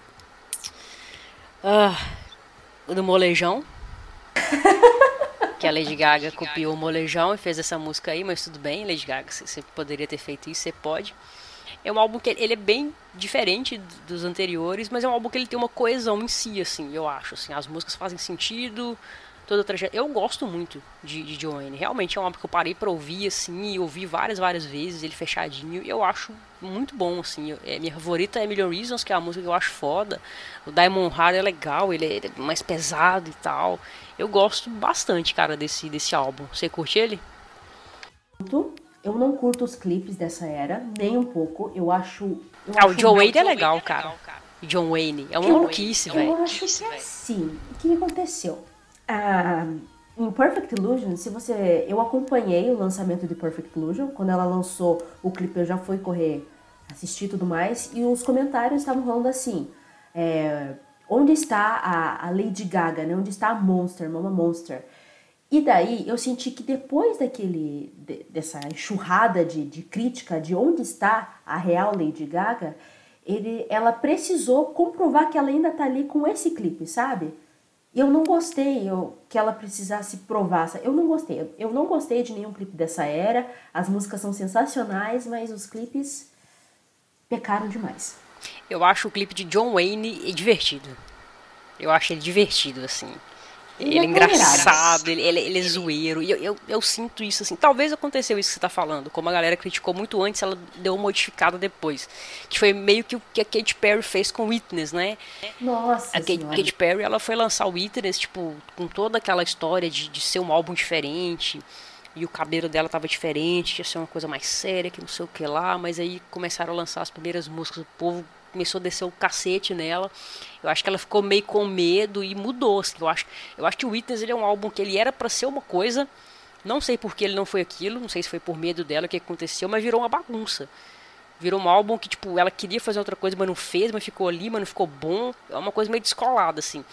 Molejão. Que a Lady Gaga copiou o Molejão e fez essa música aí, mas tudo bem, Lady Gaga, você poderia ter feito isso, você pode. É um álbum que ele é bem diferente dos anteriores, mas é um álbum que ele tem uma coesão em si, assim, eu acho. Assim, as músicas fazem sentido, toda a trajetória. Eu gosto muito de Joanne. Realmente é um álbum que eu parei pra ouvir, assim, e ouvi várias vezes, ele fechadinho, e eu acho muito bom, assim. Minha favorita é Million Reasons, que é uma música que eu acho foda. O Diamond Heart é legal, ele é mais pesado e tal. Eu gosto bastante, cara, desse álbum. Você curte ele? Eu não curto os clipes dessa era, nem um pouco. Eu acho o John Wayne é legal, cara. John Wayne é uma maluquice, velho. Eu acho que é assim. O que aconteceu? Em Perfect Illusion, eu acompanhei o lançamento de Perfect Illusion. Quando ela lançou o clipe, eu já fui correr, assistir e tudo mais. E os comentários estavam falando assim... onde está a Lady Gaga, né? Onde está a Monster, Mama Monster? E daí eu senti que depois dessa enxurrada de crítica de onde está a real Lady Gaga, ela precisou comprovar que ela ainda tá ali com esse clipe, sabe? Eu não gostei que ela precisasse provar. Eu não gostei. Eu não gostei de nenhum clipe dessa era. As músicas são sensacionais, mas os clipes pecaram demais. Eu acho o clipe de John Wayne divertido. Eu acho ele divertido, assim. Ele é engraçado, ele é zoeiro. E eu sinto isso, assim. Talvez aconteceu isso que você tá falando. Como a galera criticou muito antes, ela deu uma modificada depois. Que foi meio que o que a Katy Perry fez com Witness, né? Nossa A Katy Perry, ela foi lançar o Witness, tipo, com toda aquela história de ser um álbum diferente. E o cabelo dela tava diferente, ia ser uma coisa mais séria, que não sei o que lá. Mas aí começaram a lançar as primeiras músicas, o povo começou a descer o cacete nela. Eu acho que ela ficou meio com medo e mudou, assim. Eu acho que o Witness, ele é um álbum que ele era pra ser uma coisa, não sei por que ele não foi aquilo, não sei se foi por medo dela, o que aconteceu, mas virou uma bagunça. Virou um álbum que, tipo, ela queria fazer outra coisa, mas não fez, mas ficou ali, mas não ficou bom. É uma coisa meio descolada, assim.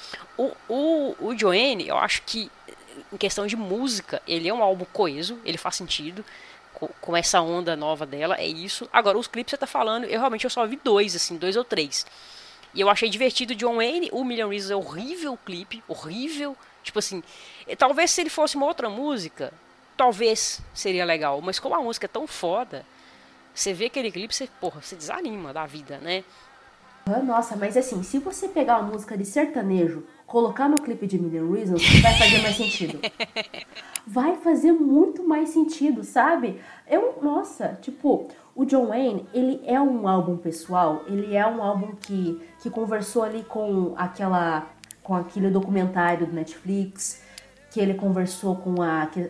O Joanne, eu acho que, em questão de música, ele é um álbum coeso, ele faz sentido com essa onda nova dela, é isso. Agora, os clipes que você tá falando, eu só vi 2 ou 3. E eu achei divertido o John Wayne. O Million Reasons é horrível o clipe, horrível. Tipo assim, talvez se ele fosse uma outra música, talvez seria legal. Mas como a música é tão foda, você vê aquele clipe, você desanima da vida, né? Nossa, mas assim, se você pegar uma música de sertanejo, colocar no clipe de Million Reasons, vai fazer mais sentido. Vai fazer muito mais sentido, sabe? Nossa, tipo, o John Wayne, ele é um álbum pessoal, ele é um álbum que conversou ali com aquele documentário do Netflix, que ele conversou com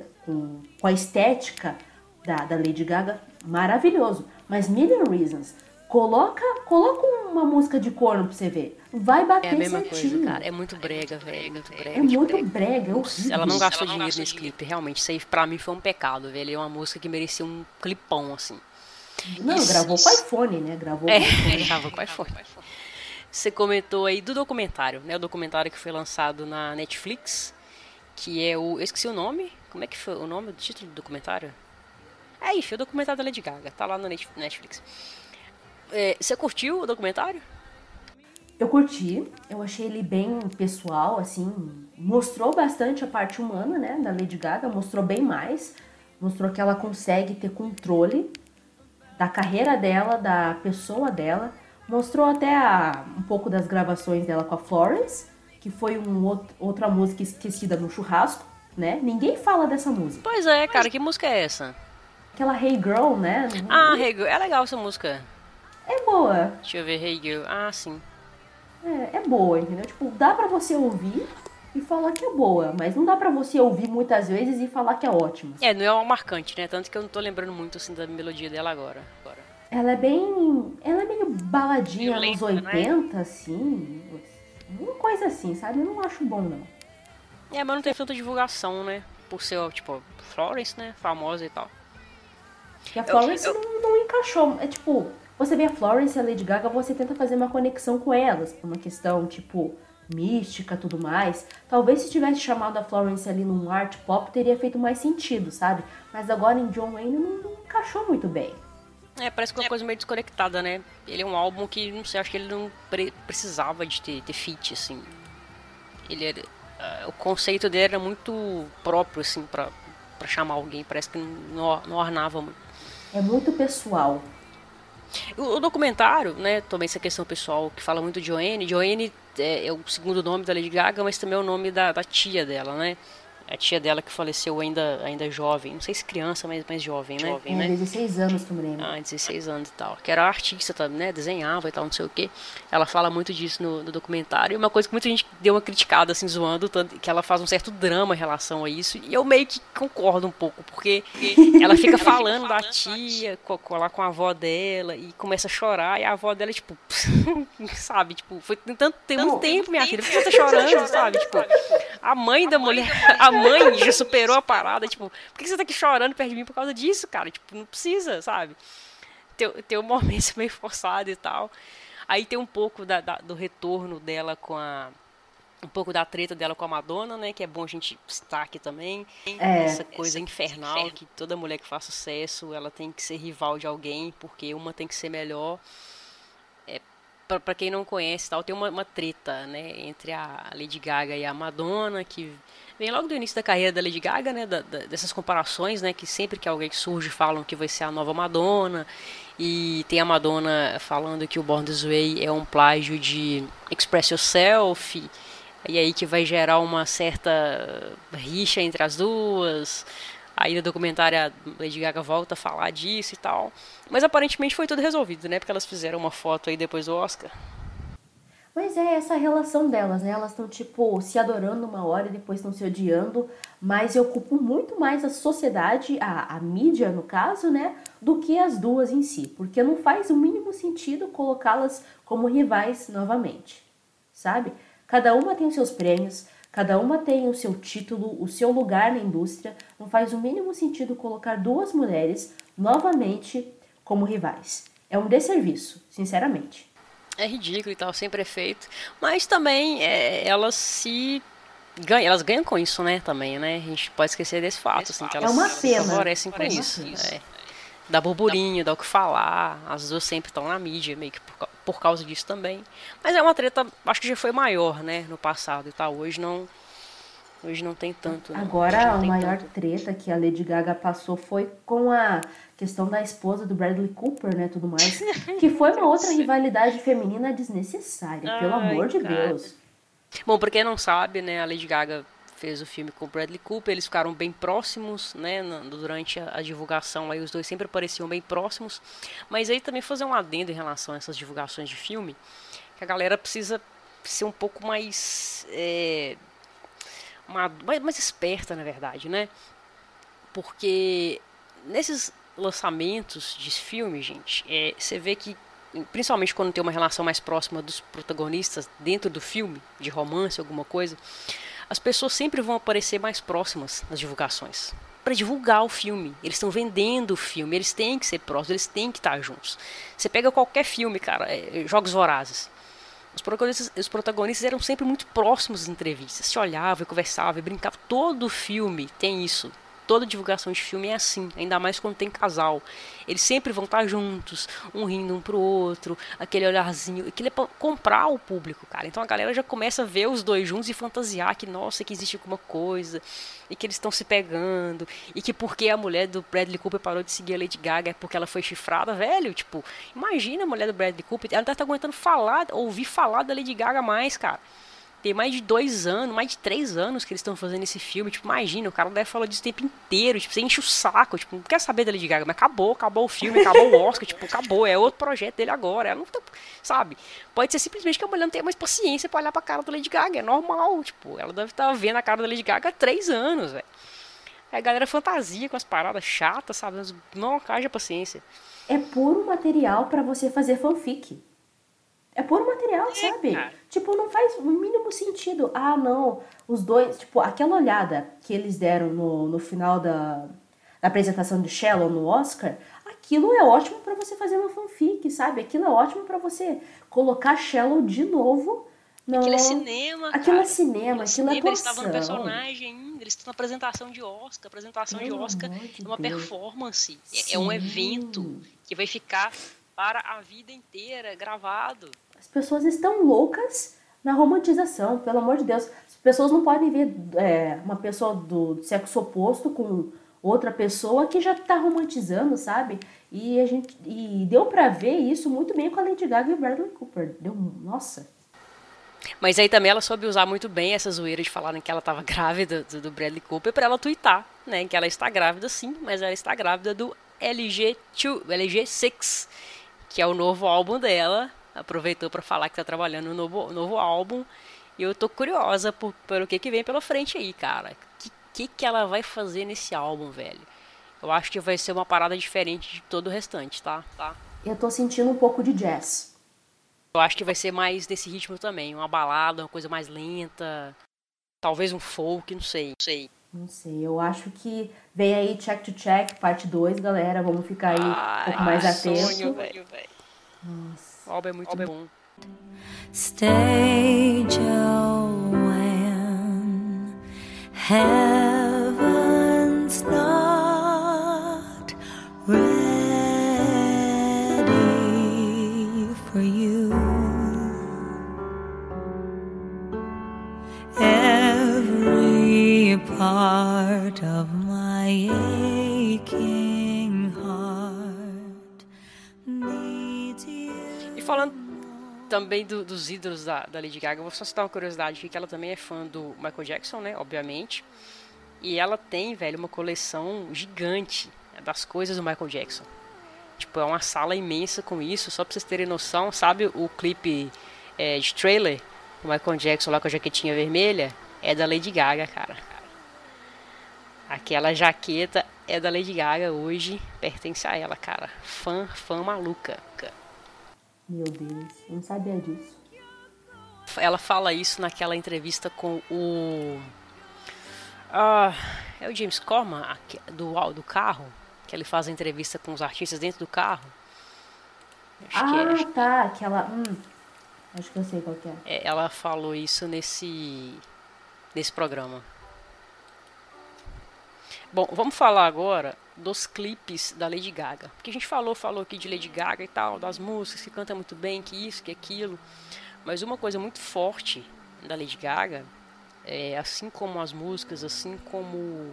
a estética da Lady Gaga, maravilhoso. Mas Million Reasons, coloca uma música de corno pra você ver. Vai bater certinho. É a mesma coisa, cara. É muito brega, velho. Muito brega. É muito brega, é horrível. Ela não gastou dinheiro nesse clipe, realmente. Isso aí pra mim foi um pecado, velho. É uma música que merecia um clipão, assim. Não, gravou com iPhone, né? Gravou com iPhone. Você comentou aí do documentário, né? O documentário que foi lançado na Netflix, que é eu esqueci o nome. Como é que foi o nome do título do documentário? Enfim, o documentário da Lady Gaga. Tá lá no Netflix. Você curtiu o documentário? Eu curti, eu achei ele bem pessoal, assim, mostrou bastante a parte humana, né, da Lady Gaga, mostrou bem mais, mostrou que ela consegue ter controle da carreira dela, da pessoa dela, mostrou até um pouco das gravações dela com a Florence, que foi outra música esquecida no churrasco, né, ninguém fala dessa música. Pois é, cara, que música é essa? Aquela Hey Girl, né? Ah, Hey Girl, é legal essa música. É boa. Deixa eu ver, Hey Girl, sim. É boa, entendeu? Tipo, dá pra você ouvir e falar que é boa, mas não dá pra você ouvir muitas vezes e falar que é ótima. Não é uma marcante, né? Tanto que eu não tô lembrando muito, assim, da melodia dela agora. Ela é meio baladinha Violenta, nos 80, assim. Uma coisa assim, sabe? Eu não acho bom, não. Mas não tem tanta divulgação, né? Por ser, tipo, Florence, né? Famosa e tal. Porque a Florence não encaixou. É tipo, você vê a Florence e a Lady Gaga, você tenta fazer uma conexão com elas, por uma questão, tipo, mística, tudo mais. Talvez se tivesse chamado a Florence ali num art pop, teria feito mais sentido, sabe? Mas agora em John Wayne não encaixou muito bem. Parece que é uma coisa meio desconectada, né? Ele é um álbum que, não sei, acho que ele não precisava de ter feat, assim. Ele era... o conceito dele era muito próprio, assim, pra chamar alguém. Parece que não ornava muito. É muito pessoal. O documentário, né, também essa questão pessoal que fala muito de Joanne. Joanne é o segundo nome da Lady Gaga, mas também é o nome da tia dela, né? A tia dela que faleceu ainda jovem. Não sei se criança, mas mais jovem, né? 16 anos, tu me lembra. 16 anos e tal. Que era artista, né? Desenhava e tal, não sei o quê. Ela fala muito disso no documentário. E uma coisa que muita gente deu uma criticada, assim, zoando, que ela faz um certo drama em relação a isso. E eu meio que concordo um pouco, porque ela fica falando da tia, lá com a avó dela, e começa a chorar, e a avó dela, tipo, sabe? Tipo, tem tanto tempo, minha filha, por que você tá chorando, sabe? Tipo, a mãe da mulher... A mãe já superou a parada, tipo, por que você tá aqui chorando perto de mim por causa disso, cara? Tipo, não precisa, sabe? Tem um momento meio forçado e tal. Aí tem um pouco do retorno dela um pouco da treta dela com a Madonna, né? Que é bom a gente citar aqui também. Essa coisa infernal que toda mulher que faz sucesso, ela tem que ser rival de alguém, porque uma tem que ser melhor. Pra quem não conhece, tal, tem uma treta, né? Entre a Lady Gaga e a Madonna, que vem logo do início da carreira da Lady Gaga, né? Dessas comparações, né? Que sempre que alguém surge falam que vai ser a nova Madonna. E tem a Madonna falando que o Born This Way é um plágio de Express Yourself. E aí que vai gerar uma certa rixa entre as duas. Aí no documentário a Lady Gaga volta a falar disso e tal. Mas aparentemente foi tudo resolvido, né? Porque elas fizeram uma foto aí depois do Oscar. Mas é essa relação delas, né? Elas estão, tipo, se adorando uma hora e depois estão se odiando. Mas eu culpo muito mais a sociedade, a mídia, no caso, né? Do que as duas em si. Porque não faz o mínimo sentido colocá-las como rivais novamente. Sabe? Cada uma tem os seus prêmios, cada uma tem o seu título, o seu lugar na indústria. Não faz o mínimo sentido colocar duas mulheres novamente como rivais. É um desserviço, sinceramente. É ridículo e tal, sempre é feito. Mas também elas ganham com isso, né? Também, né? A gente pode esquecer desse fato, assim, que elas se favorecem com isso. Dá burburinho, dá o que falar. As duas sempre estão na mídia, meio que por causa disso também. Mas é uma treta, acho que já foi maior, né? No passado e tal. Hoje não tem tanto. Né? Agora, a maior treta que a Lady Gaga passou foi com a questão da esposa do Bradley Cooper, né? Tudo mais. Que foi uma outra rivalidade feminina desnecessária, pelo amor de Deus. Bom, pra quem não sabe, né? A Lady Gaga fez o filme com o Bradley Cooper, eles ficaram bem próximos, né, durante a divulgação, aí os dois sempre pareciam bem próximos, mas aí também fazer um adendo em relação a essas divulgações de filme, que a galera precisa ser um pouco mais mais esperta, na verdade, né, porque nesses lançamentos de filme, gente, você vê que principalmente quando tem uma relação mais próxima dos protagonistas dentro do filme, de romance, alguma coisa, as pessoas sempre vão aparecer mais próximas nas divulgações. Para divulgar o filme. Eles estão vendendo o filme. Eles têm que ser próximos. Eles têm que estar juntos. Você pega qualquer filme, cara. Jogos Vorazes. Os protagonistas eram sempre muito próximos das entrevistas. Se olhavam, conversavam, brincavam. Todo filme tem isso. toda divulgação de filme é assim, ainda mais quando tem casal. Eles sempre vão estar juntos, um rindo um pro outro, aquele olharzinho, aquilo é pra comprar o público, cara. Então a galera já começa a ver os dois juntos e fantasiar que, nossa, que existe alguma coisa, e que eles estão se pegando, e que porque a mulher do Bradley Cooper parou de seguir a Lady Gaga é porque ela foi chifrada, velho, tipo, imagina a mulher do Bradley Cooper, ela não tá aguentando ouvir falar da Lady Gaga mais, cara. Tem mais de 2 anos, mais de 3 anos que eles estão fazendo esse filme. Tipo, imagina, o cara deve falar disso o tempo inteiro. Tipo, você enche o saco. Tipo, não quer saber da Lady Gaga, mas acabou o filme, acabou o Oscar. Tipo, acabou, é outro projeto dele agora. Ela não tá, sabe? Pode ser simplesmente que a mulher não tenha mais paciência pra olhar pra cara da Lady Gaga. É normal, tipo, ela deve estar vendo a cara da Lady Gaga há 3 anos, velho. Aí a galera fantasia com as paradas chatas, sabe? Não, haja paciência. É puro material pra você fazer fanfic. É puro material, sabe? Cara. Tipo, não faz o mínimo sentido. Ah, não, os dois... Tipo, aquela olhada que eles deram no final da apresentação de Shallow no Oscar, aquilo é ótimo pra você fazer uma fanfic, sabe? Aquilo é ótimo pra você colocar Shallow de novo. Aquilo é cinema, Aquilo cara. é cinema, aquilo é atuação. Eles estavam no personagem ainda, eles estão na apresentação de Oscar. Apresentação de Oscar é uma performance, é um evento que vai ficar para a vida inteira gravado. As pessoas estão loucas na romantização, pelo amor de Deus. As pessoas não podem ver uma pessoa do sexo oposto com outra pessoa que já tá romantizando, sabe? E deu pra ver isso muito bem com a Lady Gaga e o Bradley Cooper. Nossa. Mas aí também ela soube usar muito bem essa zoeira de falarem que ela estava grávida do Bradley Cooper pra ela twittar, né? Que ela está grávida sim, mas ela está grávida do LG6, que é o novo álbum dela. Aproveitou para falar que tá trabalhando no novo álbum. E eu tô curiosa pelo que vem pela frente aí, cara. Que ela vai fazer nesse álbum, velho? Eu acho que vai ser uma parada diferente de todo o restante, tá? Eu tô sentindo um pouco de jazz. Eu acho que vai ser mais desse ritmo também. Uma balada, uma coisa mais lenta. Talvez um folk, não sei. Não sei, eu acho que vem aí Check to Check, parte 2, galera. Vamos ficar aí um pouco mais atento. Sonho, velho. Nossa. O álbum é muito bom. Stage when heaven's not ready for you. Every part of my aching heart needs you. E falando também dos ídolos da Lady Gaga, eu vou só citar uma curiosidade aqui, que ela também é fã do Michael Jackson, né, obviamente. E ela tem, velho, uma coleção gigante das coisas do Michael Jackson. Tipo, é uma sala imensa com isso, só pra vocês terem noção, sabe o clipe de trailer do Michael Jackson lá com a jaquetinha vermelha? É da Lady Gaga, cara. Aquela jaqueta é da Lady Gaga hoje, pertence a ela, cara. Fã maluca. Meu Deus, eu não sabia disso. Ela fala isso naquela entrevista com o... é o James Corman, do carro, que ele faz a entrevista com os artistas dentro do carro. Tá, aquela... acho que eu sei qual que é. Ela falou isso nesse programa. Bom, vamos falar agora dos clipes da Lady Gaga. Porque a gente falou aqui de Lady Gaga e tal, das músicas, que canta muito bem, que isso, que aquilo. Mas uma coisa muito forte da Lady Gaga, assim como as músicas, assim como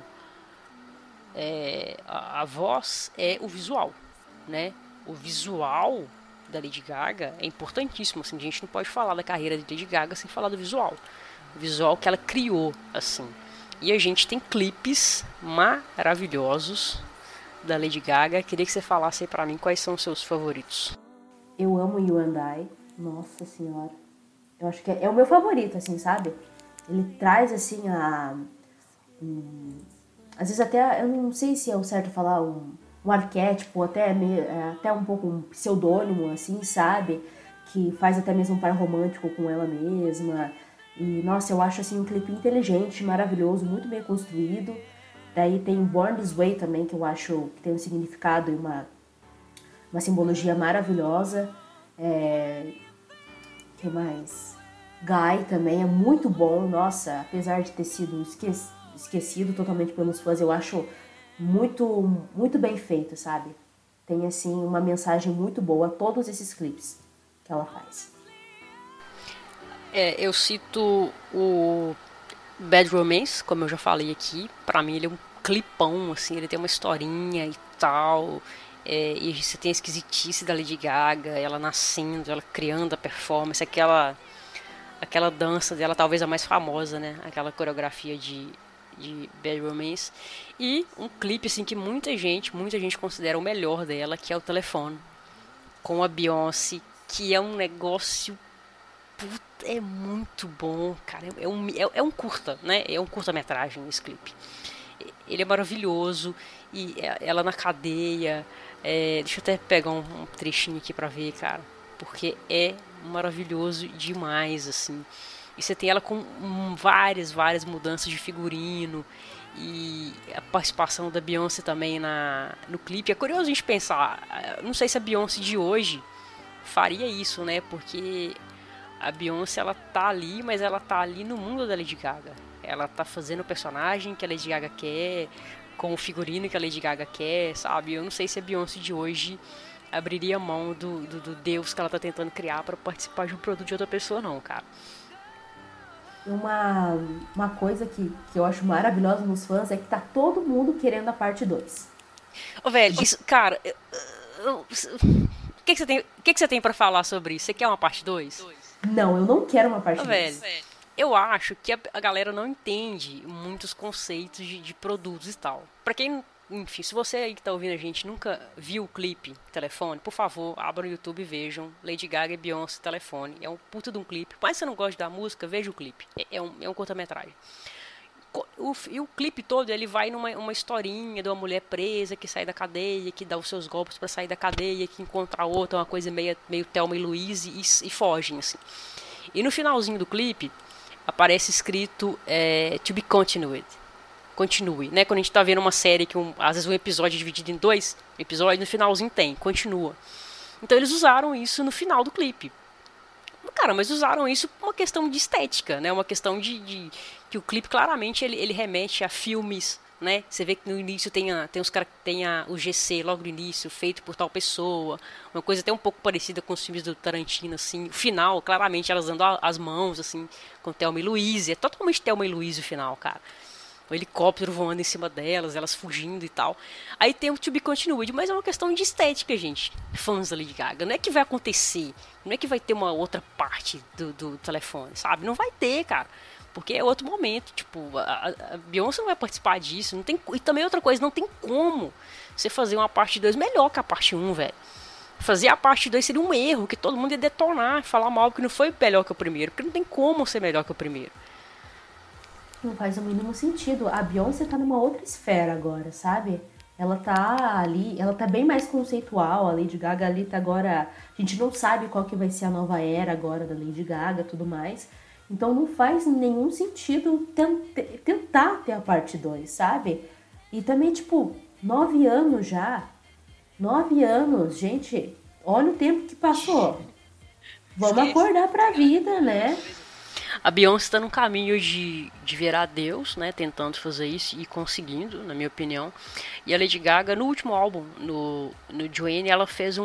a voz, é o visual, né? O visual da Lady Gaga é importantíssimo, assim, a gente não pode falar da carreira de Lady Gaga sem falar do visual. O visual que ela criou, assim. E a gente tem clipes maravilhosos da Lady Gaga. Queria que você falasse aí pra mim quais são os seus favoritos. Eu amo You and I. Nossa senhora. Eu acho que é o meu favorito, assim, sabe? Ele traz, assim, às vezes até, eu não sei se é o certo falar um arquétipo, até um pouco um pseudônimo, assim, sabe? Que faz até mesmo um par romântico com ela mesma. E, nossa, eu acho, assim, um clipe inteligente, maravilhoso, muito bem construído. Daí tem Born This Way também, que eu acho que tem um significado e uma simbologia maravilhosa. Que mais? Guy também é muito bom, nossa, apesar de ter sido esquecido totalmente pelos fãs. Eu acho muito, muito bem feito, sabe? Tem, assim, uma mensagem muito boa, todos esses clipes que ela faz. Eu cito o Bad Romance, como eu já falei aqui. Pra mim ele é um clipão, assim, ele tem uma historinha e tal. E você tem a esquisitice da Lady Gaga, ela nascendo, ela criando a performance, aquela dança dela, talvez a mais famosa, né? Aquela coreografia de Bad Romance. E um clipe assim que muita gente considera o melhor dela, que é o Telefone, com a Beyoncé, que é um negócio, puta, é muito bom, cara. É um curta, né? É um curta-metragem esse clipe. Ele é maravilhoso, e ela na cadeia. Deixa eu até pegar um trechinho aqui pra ver, cara, porque é maravilhoso demais, assim. E você tem ela com várias mudanças de figurino, e a participação da Beyoncé também no clipe. É curioso a gente pensar, não sei se a Beyoncé de hoje faria isso, né? Porque a Beyoncé, ela tá ali, mas ela tá ali no mundo da Lady Gaga. Ela tá fazendo o personagem que a Lady Gaga quer, com o figurino que a Lady Gaga quer, sabe? Eu não sei se a Beyoncé de hoje abriria mão do Deus que ela tá tentando criar pra participar de um produto de outra pessoa, não, cara. Uma coisa que eu acho maravilhosa nos fãs é que tá todo mundo querendo a parte 2. Ô, velho, isso, cara, o que você tem pra falar sobre isso? Você quer uma parte 2? Não, eu não quero uma parte 2. Velho, eu acho que a galera não entende muitos conceitos de produtos e tal. Pra quem, enfim, se você aí que tá ouvindo a gente nunca viu o clipe Telefone, por favor, abra o YouTube e vejam Lady Gaga e Beyoncé Telefone. É um puta de um clipe. Mas se você não gosta da música, veja o clipe. É um curta-metragem. E o clipe todo, ele vai numa historinha de uma mulher presa que sai da cadeia, que dá os seus golpes pra sair da cadeia, que encontra a outra, uma coisa meio Thelma e Louise, e fogem, assim. E no finalzinho do clipe aparece escrito To be continued. Continue, né? Quando a gente tá vendo uma série que às vezes um episódio é dividido em 2 episódios, no finalzinho tem, continua. Então eles usaram isso no final do clipe. Cara, mas usaram isso por uma questão de estética, né? Uma questão de que o clipe claramente ele remete a filmes, né? Você vê que no início tem o GC logo no início, feito por tal pessoa, uma coisa até um pouco parecida com os filmes do Tarantino, assim. O final, claramente elas dando as mãos, assim, com Thelma e Louise. É totalmente Thelma e Louise o final, cara. O helicóptero voando em cima delas, elas fugindo e tal. Aí tem o To Be Continued, mas é uma questão de estética, gente. Fãs da Lady Gaga. Não é que vai acontecer, não é que vai ter uma outra parte do telefone, sabe? Não vai ter, cara. Porque é outro momento, tipo, a Beyoncé não vai participar disso. Não tem, e também outra coisa, não tem como você fazer uma parte 2 melhor que a parte 1, velho. Fazer a parte 2 seria um erro, que todo mundo ia detonar, falar mal, porque não foi melhor que o primeiro. Porque não tem como ser melhor que o primeiro. Não faz o mínimo sentido. A Beyoncé tá numa outra esfera agora, sabe? Ela tá ali, ela tá bem mais conceitual. A Lady Gaga ali tá agora... A gente não sabe qual que vai ser a nova era agora da Lady Gaga e tudo mais. Então não faz nenhum sentido tentar ter a parte 2, sabe? E também, tipo, 9 anos já. 9 anos, gente. Olha o tempo que passou. Vamos acordar pra vida, né? A Beyoncé está num caminho de virar Deus, né, tentando fazer isso e conseguindo, na minha opinião. E a Lady Gaga, no último álbum, no Joanne, ela fez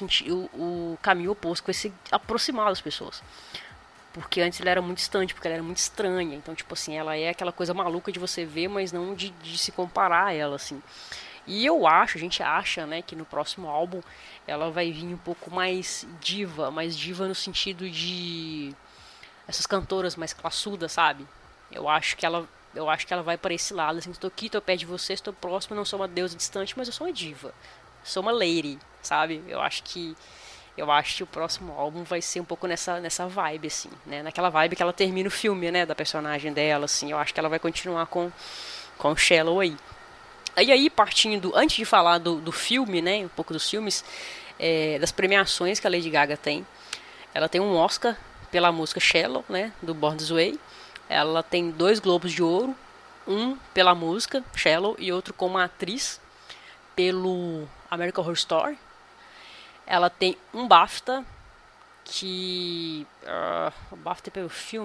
o caminho oposto, com esse aproximar das pessoas. Porque antes ela era muito distante, porque ela era muito estranha. Então, tipo assim, ela é aquela coisa maluca de você ver, mas não de se comparar a ela, assim. E a gente acha, né, que no próximo álbum ela vai vir um pouco mais diva no sentido de... essas cantoras mais classudas, sabe? Eu acho que ela vai para esse lado, assim, estou aqui, estou perto de você, estou próximo, não sou uma deusa distante, mas eu sou uma diva. Sou uma lady, sabe? Eu acho que o próximo álbum vai ser um pouco nessa vibe, assim, né? Naquela vibe que ela termina o filme, né, da personagem dela, assim. Eu acho que ela vai continuar com Shallow aí. Aí, partindo, antes de falar do filme, né, um pouco dos filmes, das premiações que a Lady Gaga tem, ela tem um Oscar pela música Shallow, né, do Born This Way. Ela tem 2 Globos de Ouro, um pela música Shallow e outro como atriz pelo American Horror Story. Ela tem um BAFTA, o BAFTA é pelo filme,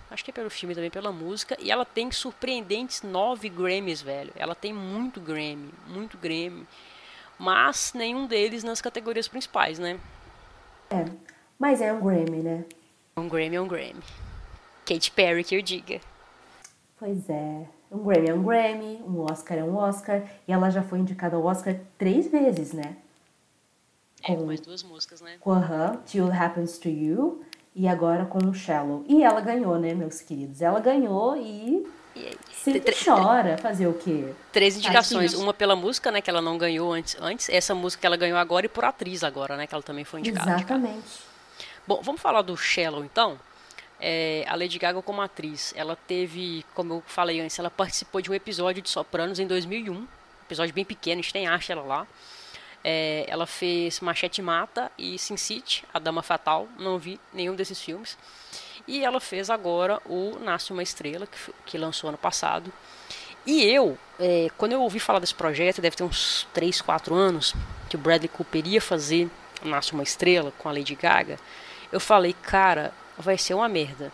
Acho que é pelo filme também, pela música. E ela tem surpreendentes 9 Grammys, velho. Ela tem muito Grammy, muito Grammy. Mas nenhum deles nas categorias principais, né? Mas é um Grammy, né? Um Grammy é um Grammy. Katy Perry, que eu diga. Pois é. Um Grammy é um Grammy, um Oscar é um Oscar. E ela já foi indicada ao Oscar 3 vezes, né? Com mais 2 músicas, né? Com Till Happens to You e agora com o Shallow. E ela ganhou, né, meus queridos? Ela ganhou e sempre chora. Fazer o quê? 3 indicações. Uma pela música, né, que ela não ganhou antes. Essa música que ela ganhou agora e por atriz agora, né, que ela também foi indicada. Exatamente. Bom, vamos falar do Shallow, então. A Lady Gaga como atriz, ela teve, como eu falei antes, ela participou de um episódio de Sopranos em 2001. Um episódio bem pequeno, a gente nem acha ela lá. Ela fez Machete Mata e Sin City, A Dama Fatal. Não vi nenhum desses filmes. E ela fez agora o Nasce Uma Estrela, que lançou ano passado. E quando eu ouvi falar desse projeto, deve ter uns 3, 4 anos, que o Bradley Cooper ia fazer Nasce Uma Estrela com a Lady Gaga, eu falei, cara, vai ser uma merda.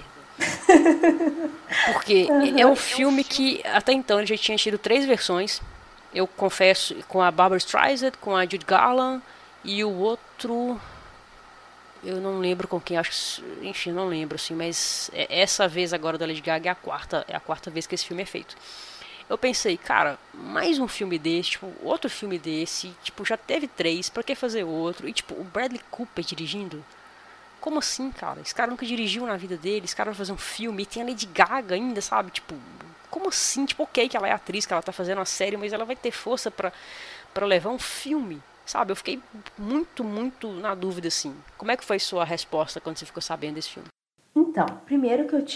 Porque é um filme que até então ele já tinha tido 3 versões. Eu confesso, com a Barbra Streisand, com a Judy Garland e o outro, eu não lembro com quem, acho que, enfim, não lembro assim, mas essa vez agora da Lady Gaga é a quarta vez que esse filme é feito. Eu pensei, cara, mais um filme desse, tipo, outro filme desse, tipo, já teve 3, pra que fazer outro? E tipo, o Bradley Cooper dirigindo? Como assim, cara? Esse cara nunca dirigiu na vida dele, esse cara vai fazer um filme, e tem a Lady Gaga ainda, sabe? Tipo, como assim? Tipo, ok que ela é atriz, que ela tá fazendo uma série, mas ela vai ter força pra levar um filme, sabe? Eu fiquei muito, muito na dúvida, assim. Como é que foi sua resposta quando você ficou sabendo desse filme? Então, primeiro que eu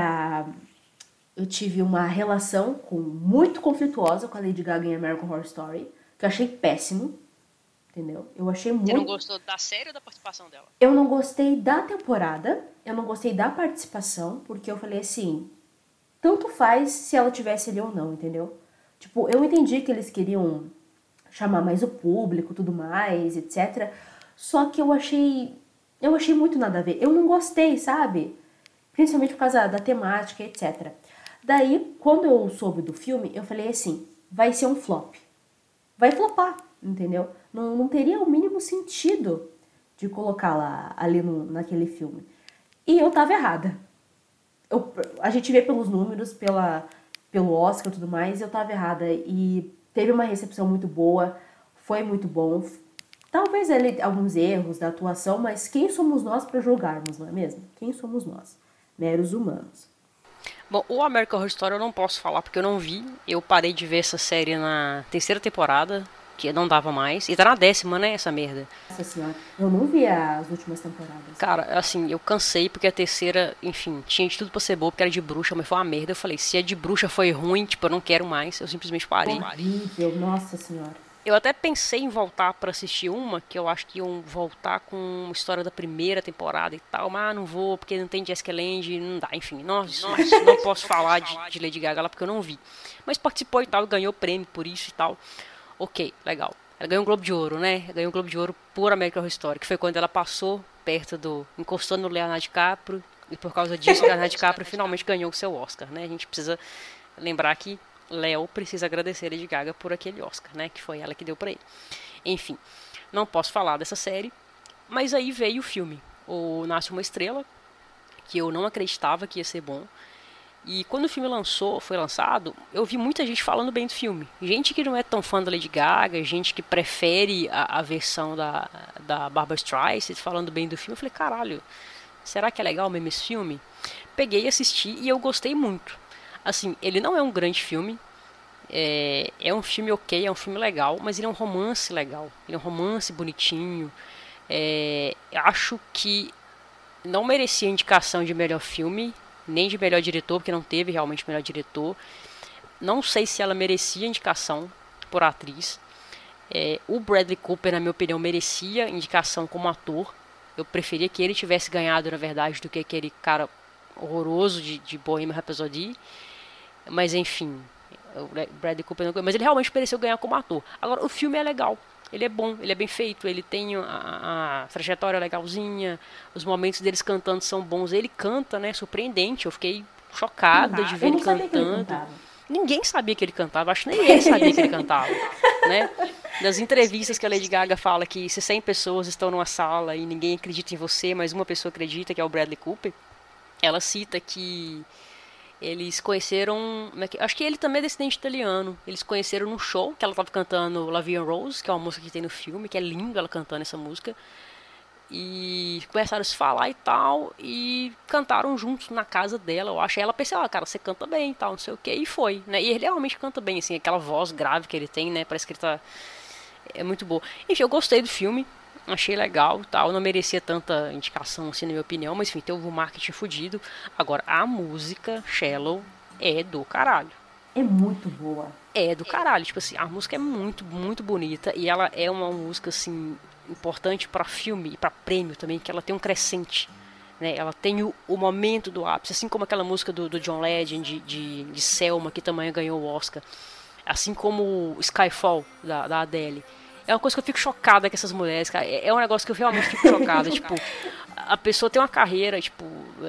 tive uma relação muito conflituosa com a Lady Gaga em American Horror Story, que eu achei péssimo, entendeu? Eu achei muito... Você não gostou da série ou da participação dela? Eu não gostei da temporada, eu não gostei da participação, porque eu falei assim, tanto faz se ela tivesse ali ou não, entendeu? Tipo, eu entendi que eles queriam chamar mais o público, tudo mais, etc. Só que eu achei muito nada a ver. Eu não gostei, sabe? Principalmente por causa da temática, etc. Daí, quando eu soube do filme, eu falei assim, vai ser um flop. Vai flopar, entendeu? Não teria o mínimo sentido de colocá-la ali naquele filme. E eu tava errada. A gente vê pelos números, pelo Oscar e tudo mais, eu tava errada. E teve uma recepção muito boa, foi muito bom. Talvez alguns erros da atuação, mas quem somos nós para julgarmos, não é mesmo? Quem somos nós? Meros humanos. Bom, o American Horror Story eu não posso falar porque eu não vi. Eu parei de ver essa série na 3ª temporada, que não dava mais. E tá na 10ª, né, essa merda. Nossa senhora, eu não vi as últimas temporadas. Cara, assim, eu cansei porque a 3ª, enfim, tinha de tudo pra ser boa, porque era de bruxa, mas foi uma merda. Eu falei, se a de bruxa foi ruim, tipo, eu não quero mais. Eu simplesmente parei. Horrível, nossa senhora. Eu até pensei em voltar pra assistir uma, que eu acho que iam voltar com uma história da 1ª temporada e tal, mas não vou, porque não tem Jessica Lange, não dá, enfim. Nossa, não posso falar de Lady Gaga lá porque eu não vi. Mas participou e tal, ganhou prêmio por isso e tal. Ok, legal. Ela ganhou um Globo de Ouro, né? Ganhou um Globo de Ouro por American Horror Story, que foi quando ela passou encostou no Leonardo DiCaprio, e por causa disso o Leonardo DiCaprio finalmente ganhou o seu Oscar, né? A gente precisa lembrar que Léo precisa agradecer a Lady Gaga por aquele Oscar, né? Que foi ela que deu pra ele. Enfim, não posso falar dessa série, mas aí veio o filme, o Nasce Uma Estrela, que eu não acreditava que ia ser bom. E quando o filme foi lançado, eu vi muita gente falando bem do filme. Gente que não é tão fã da Lady Gaga, gente que prefere a versão da Barbra Streisand falando bem do filme. Eu falei, caralho, será que é legal mesmo esse filme? Peguei e assisti e eu gostei muito. Assim, ele não é um grande filme, é um filme ok, é um filme legal, mas ele é um romance legal, ele é um romance bonitinho. Acho que não merecia indicação de melhor filme, nem de melhor diretor, porque não teve realmente melhor diretor. Não sei se ela merecia indicação por atriz. O Bradley Cooper, na minha opinião, merecia indicação como ator. Eu preferia que ele tivesse ganhado, na verdade, do que aquele cara horroroso de Bohemian Rhapsody. Mas enfim, o Bradley Cooper não, mas ele realmente mereceu ganhar como ator. Agora, o filme é legal, ele é bom, ele é bem feito, ele tem a trajetória legalzinha, os momentos deles cantando são bons, ele canta, né, surpreendente, eu fiquei chocada de ver Eu ele não sabia que ele cantando. cantava. Ninguém sabia que ele cantava, acho que nem ele sabia que ele cantava, né? Das entrevistas que a Lady Gaga fala que se 100 pessoas estão numa sala e ninguém acredita em você, mas uma pessoa acredita, que é o Bradley Cooper, ela cita que eles conheceram, acho que ele também é descendente italiano, eles conheceram num show que ela estava cantando La Vie en Rose, que é uma música que tem no filme, que é lindo ela cantando essa música, e começaram a se falar e tal, e cantaram juntos na casa dela, eu acho. Aí ela pensou, cara, você canta bem e tal, não sei o que, e foi, né? E ele realmente canta bem, assim, aquela voz grave que ele tem, né? Parece que ele tá... É muito boa. Enfim, eu gostei do filme, achei legal e tal, não merecia tanta indicação, assim, na minha opinião, mas enfim, teve um marketing fudido. Agora, a música Shallow é do caralho. É muito boa. É do caralho, tipo assim, a música é muito, muito bonita, e ela é uma música, assim, importante para filme e para prêmio também, que ela tem um crescente, né? Ela tem o momento do ápice, assim como aquela música do John Legend de Selma, que também ganhou o Oscar, assim como Skyfall da Adele. É uma coisa que eu fico chocada com essas mulheres, cara. É um negócio que eu realmente fico chocada. Tipo, a pessoa tem uma carreira, tipo,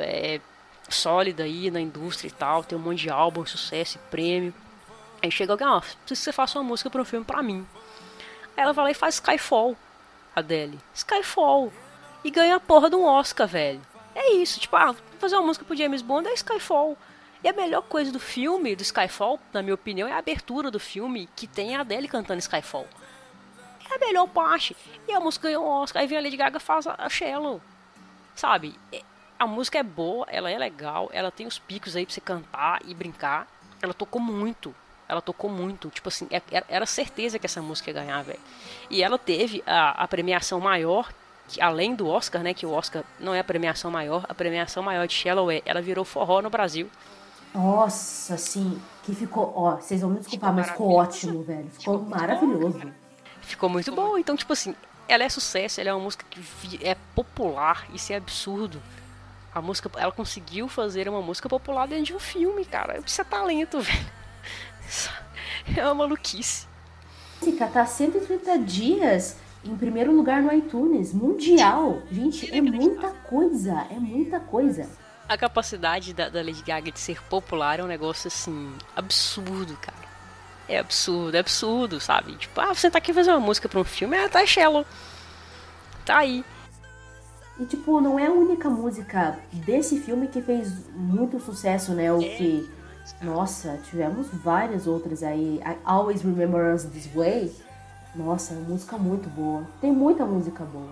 sólida aí na indústria e tal, tem um monte de álbum, sucesso e prêmio. Aí chega alguém, preciso que você faça uma música para um filme pra mim. Aí ela vai lá e faz Skyfall. Adele, Skyfall, e ganha a porra de um Oscar, velho. É isso, tipo, vou fazer uma música pro James Bond, é Skyfall. E a melhor coisa do filme, do Skyfall, na minha opinião, é a abertura do filme, que tem a Adele cantando Skyfall. É a melhor parte. E a música ganhou um Oscar, aí vem a Lady Gaga e faz a Shallow. Sabe, a música é boa, ela é legal, ela tem os picos aí pra você cantar e brincar. Ela tocou muito. Tipo assim, era certeza que essa música ia ganhar, velho. E ela teve a premiação maior, que, além do Oscar, né, que o Oscar não é a premiação maior de Shallow ela virou forró no Brasil. Nossa, assim, que ficou, vocês vão me desculpar, mas ficou ótimo, velho. Ficou maravilhoso. Ficou muito bom, então, tipo assim, ela é sucesso, ela é uma música que é popular, isso é absurdo. A música, ela conseguiu fazer uma música popular dentro de um filme, cara. Isso é talento, velho. É uma maluquice. A música tá 130 dias em primeiro lugar no iTunes, mundial. Gente, é muita coisa. A capacidade da Lady Gaga de ser popular é um negócio, assim, absurdo, cara. É absurdo, sabe? Tipo, você tá aqui fazer uma música pra um filme, tá Shallow. Tá aí. E, tipo, não é a única música desse filme que fez muito sucesso, né? Nossa, tivemos várias outras aí. I Always Remember Us This Way. Nossa, é uma música muito boa. Tem muita música boa.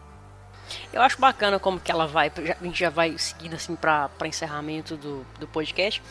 Eu acho bacana como que ela vai. A gente já vai seguindo assim pra encerramento do podcast.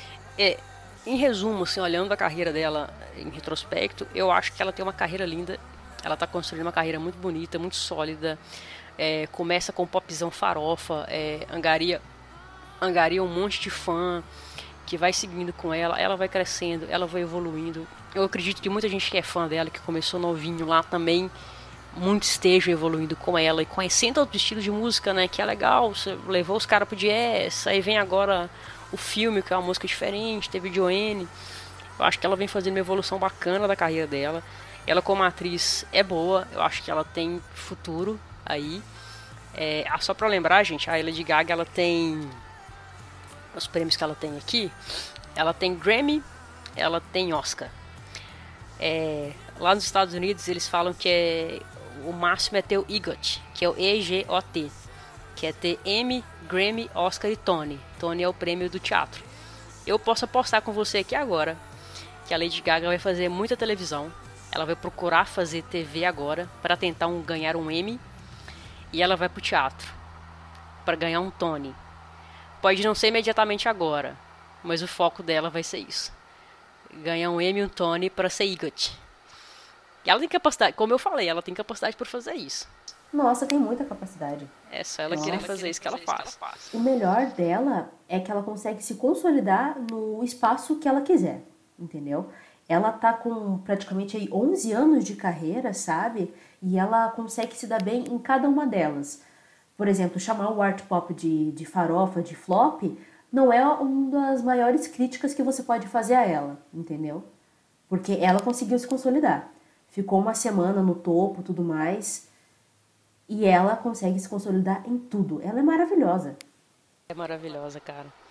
Em resumo, assim, olhando a carreira dela em retrospecto, eu acho que ela tem uma carreira linda. Ela tá construindo uma carreira muito bonita, muito sólida. Começa com popzão farofa, angaria um monte de fã que vai seguindo com ela vai crescendo, ela vai evoluindo. Eu acredito que muita gente que é fã dela, que começou novinho lá também, muito esteja evoluindo com ela e conhecendo outros estilos de música, né, que é legal. Você levou os caras pro jazz, aí vem agora o filme, que é uma música diferente, teve Joanne. Eu acho que ela vem fazendo uma evolução bacana da carreira dela. Ela como atriz é boa, eu acho que ela tem futuro aí. Só pra lembrar, gente, a Lady Gaga, ela tem os prêmios que ela tem aqui. Ela tem Grammy, ela tem Oscar. Lá nos Estados Unidos eles falam que o máximo é ter o EGOT, que é o EGOT, que é ter Emmy, Grammy, Oscar e Tony. Tony é o prêmio do teatro. Eu posso apostar com você aqui agora que a Lady Gaga vai fazer muita televisão. Ela vai procurar fazer TV agora para tentar ganhar um Emmy. E ela vai pro teatro para ganhar um Tony. Pode não ser imediatamente agora, mas o foco dela vai ser isso. Ganhar um Emmy e um Tony para ser EGOT. E ela tem capacidade, como eu falei, ela tem capacidade para fazer isso. Nossa, tem muita capacidade. É só ela querer fazer isso que ela faz. O melhor dela é que ela consegue se consolidar no espaço que ela quiser, entendeu? Ela tá com praticamente aí 11 anos de carreira, sabe? E ela consegue se dar bem em cada uma delas. Por exemplo, chamar o art pop de farofa, de flop, não é uma das maiores críticas que você pode fazer a ela, entendeu? Porque ela conseguiu se consolidar. Ficou uma semana no topo, tudo mais. E ela consegue se consolidar em tudo. Ela é maravilhosa. É maravilhosa, cara.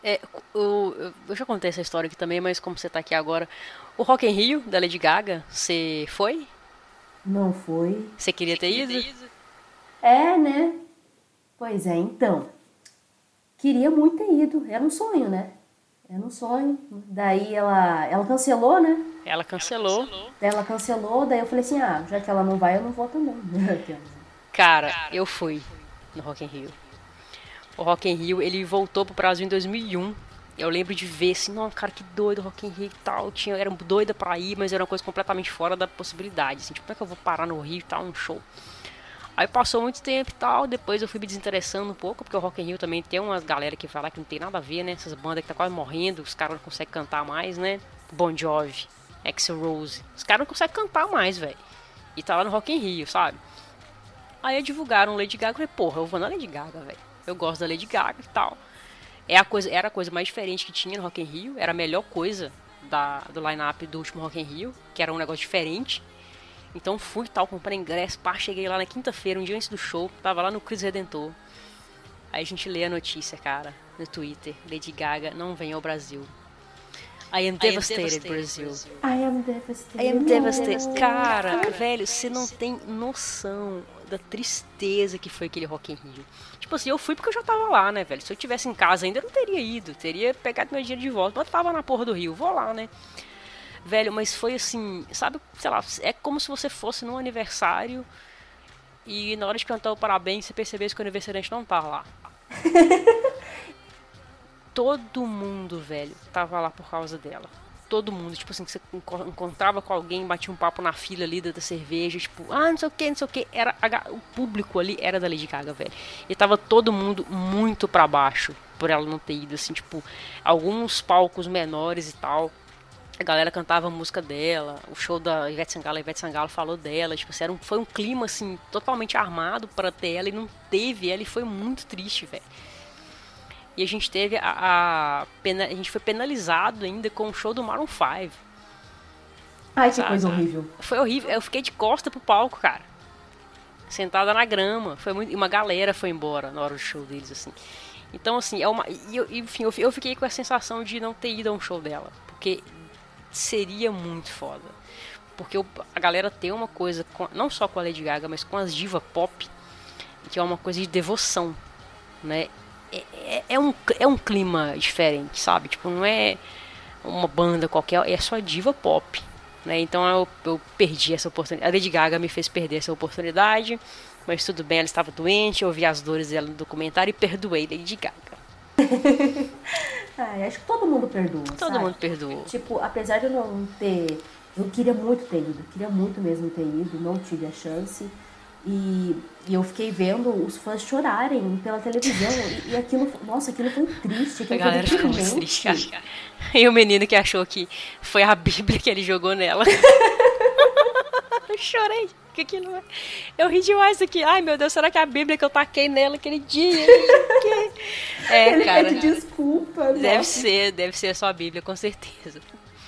Eu já contei essa história aqui também, mas como você tá aqui agora, o Rock in Rio, da Lady Gaga, você foi? Não foi. Você queria ter ido? É, né? Pois é, então. Queria muito ter ido. Era um sonho, né? Era um sonho. Daí ela cancelou, né? Ela cancelou. Daí ela cancelou, daí eu falei assim, já que ela não vai, eu não vou também. Cara, eu fui no Rock in Rio. O Rock in Rio, ele voltou pro Brasil em 2001. Eu lembro de ver assim, não, cara, que doido o Rock in Rio e tal. Era doida pra ir, mas era uma coisa completamente fora da possibilidade. Assim, tipo, como é que eu vou parar no Rio e tal, um show? Aí passou muito tempo e tal, depois eu fui me desinteressando um pouco, porque o Rock in Rio também tem umas galera que fala que não tem nada a ver, né? Essas bandas que tá quase morrendo, os caras não conseguem cantar mais, né? Bon Jovi, Axl Rose, os caras não conseguem cantar mais, velho. E tá lá no Rock in Rio, sabe? Aí divulgaram Lady Gaga, eu falei, porra, eu vou na Lady Gaga, velho. Eu gosto da Lady Gaga e tal. Era a coisa mais diferente que tinha no Rock in Rio, era a melhor coisa do line-up do último Rock in Rio, que era um negócio diferente. Então fui tal, comprei ingresso, cheguei lá na quinta-feira, um dia antes do show, tava lá no Cristo Redentor. Aí a gente lê a notícia, cara, no Twitter, Lady Gaga não vem ao Brasil. I am devastated, Brasil. I am devastated. I am devastated. Cara, velho, você não tem noção da tristeza que foi aquele Rock in Rio. Tipo assim, eu fui porque eu já tava lá, né, velho? Se eu tivesse em casa ainda, eu não teria ido. Teria pegado meu dinheiro de volta, mas eu tava na porra do Rio, vou lá, né? Velho, mas foi assim, sabe, sei lá, é como se você fosse num aniversário e na hora de cantar o parabéns você percebesse que o aniversariante não tá lá. Todo mundo, velho, tava lá por causa dela. Todo mundo, tipo assim, que você encontrava com alguém, batia um papo na fila ali da cerveja, tipo, não sei o que, o público ali era da Lady Gaga, velho. E tava todo mundo muito pra baixo por ela não ter ido, assim, tipo, alguns palcos menores e tal. A galera cantava a música dela, o show da Ivete Sangalo falou dela, tipo assim, foi um clima, assim, totalmente armado pra ter ela e não teve ela e foi muito triste, velho. E a gente teve a gente foi penalizado ainda com o show do Maroon 5. Ai, que coisa horrível. Foi horrível, eu fiquei de costa pro palco, cara. Sentada na grama, e uma galera foi embora na hora do show deles, assim. Então, assim, enfim, eu fiquei com a sensação de não ter ido a um show dela, porque seria muito foda. Porque a galera tem uma coisa, não só com a Lady Gaga, mas com as diva pop, que é uma coisa de devoção, né? É um clima diferente, sabe? Tipo, não é uma banda qualquer, é só diva pop, né? Então eu perdi essa oportunidade. A Lady Gaga me fez perder essa oportunidade, mas tudo bem, ela estava doente, eu ouvi as dores dela no documentário e perdoei Lady Gaga. Acho que todo mundo perdoa. Todo mundo perdoou. Tipo, apesar de eu não ter. Eu queria muito ter ido, queria muito mesmo ter ido, não tive a chance. E eu fiquei vendo os fãs chorarem pela televisão. E aquilo, nossa, aquilo foi triste. Aquilo a galera ficou muito triste, cara. E o menino que achou que foi a Bíblia que ele jogou nela. Eu chorei. Eu ri demais aqui. Ai, meu Deus, será que é a Bíblia que eu taquei nela aquele dia? Ele cara. pede desculpa. Deve ser a sua Bíblia, com certeza.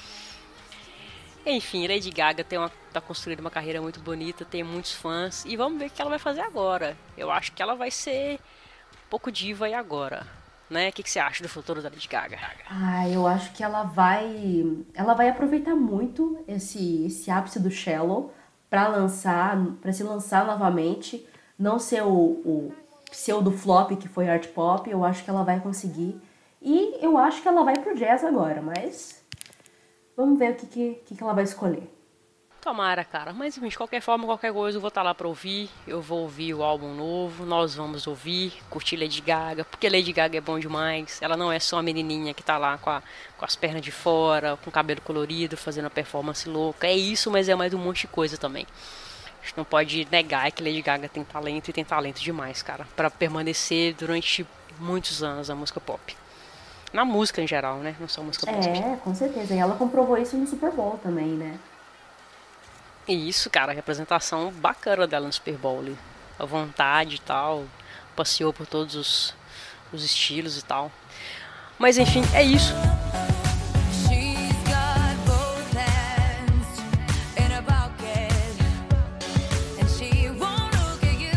Enfim, Lady Gaga tá construindo uma carreira muito bonita, tem muitos fãs, e vamos ver o que ela vai fazer agora. Eu acho que ela vai ser um pouco diva aí agora, né? O que você acha do futuro da Lady Gaga? Eu acho que ela vai aproveitar muito esse ápice do Shallow para se lançar novamente, não ser o pseudo flop que foi art pop. Eu acho que ela vai conseguir, e eu acho que ela vai pro jazz agora, mas vamos ver o que ela vai escolher. Tomara, cara. Mas, enfim, de qualquer forma, qualquer coisa, eu vou estar lá pra ouvir. Eu vou ouvir o álbum novo. Nós vamos ouvir, curtir Lady Gaga. Porque Lady Gaga é bom demais. Ela não é só a menininha que tá lá com as pernas de fora, com o cabelo colorido, fazendo uma performance louca. É isso, mas é mais um monte de coisa também. A gente não pode negar que Lady Gaga tem talento, e tem talento demais, cara. Pra permanecer durante muitos anos a música pop. Na música em geral, né? Não só música pop. Com certeza. E ela comprovou isso no Super Bowl também, né? E isso, cara, a representação bacana dela no Super Bowl ali. A vontade e tal. Passeou por todos os estilos e tal. Mas enfim, é isso.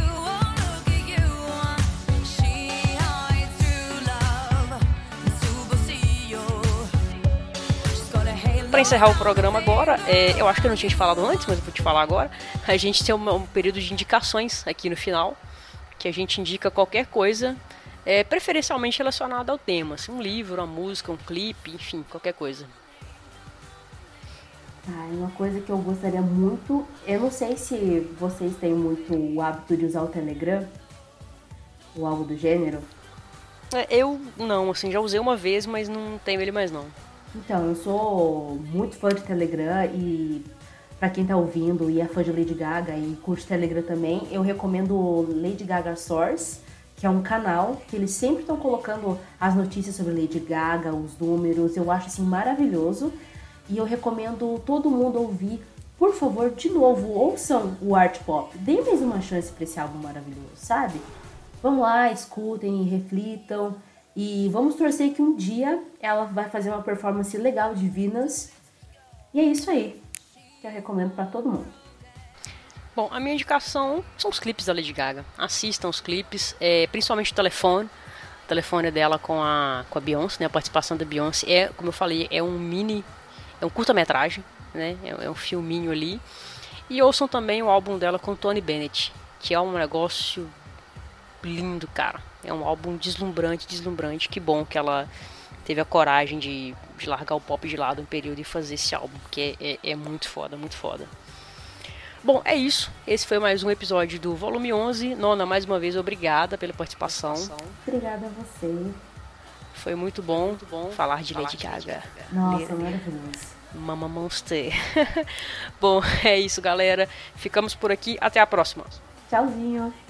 Super Pra encerrar o programa agora, eu acho que eu não tinha te falado antes, mas eu vou te falar agora. A gente tem um período de indicações aqui no final, que a gente indica qualquer coisa, preferencialmente relacionada ao tema, assim, um livro, uma música, um clipe, enfim, qualquer coisa. Uma coisa que eu gostaria muito, eu não sei se vocês têm muito o hábito de usar o Telegram, ou algo do gênero. Eu não, assim, já usei uma vez, mas não tenho ele mais não. Então, eu sou muito fã de Telegram e pra quem tá ouvindo e é fã de Lady Gaga e curte Telegram também, eu recomendo o Lady Gaga Source, que é um canal que eles sempre estão colocando as notícias sobre Lady Gaga, os números, eu acho assim maravilhoso e eu recomendo todo mundo ouvir. Por favor, de novo, ouçam o Art Pop, deem mais uma chance pra esse álbum maravilhoso, sabe? Vamos lá, escutem, reflitam. E vamos torcer que um dia ela vai fazer uma performance legal de Venus. E é isso aí, que eu recomendo pra todo mundo. Bom, a minha indicação são os clipes da Lady Gaga. Assistam os clipes, principalmente o telefone. O telefone dela com a Beyoncé, né? A participação da Beyoncé como eu falei, é um curta-metragem, né? É um filminho ali. E ouçam também o álbum dela com o Tony Bennett, que é um negócio lindo, cara. É um álbum deslumbrante. Que bom que ela teve a coragem de largar o pop de lado um período e fazer esse álbum, que é muito foda, muito foda. Bom, é isso. Esse foi mais um episódio do Volume 11. Nona, mais uma vez, obrigada pela participação. Obrigada a você. Foi muito bom falar de Lady Gaga. Nossa, maravilhoso. Mama Monster. Bom, é isso, galera. Ficamos por aqui. Até a próxima. Tchauzinho.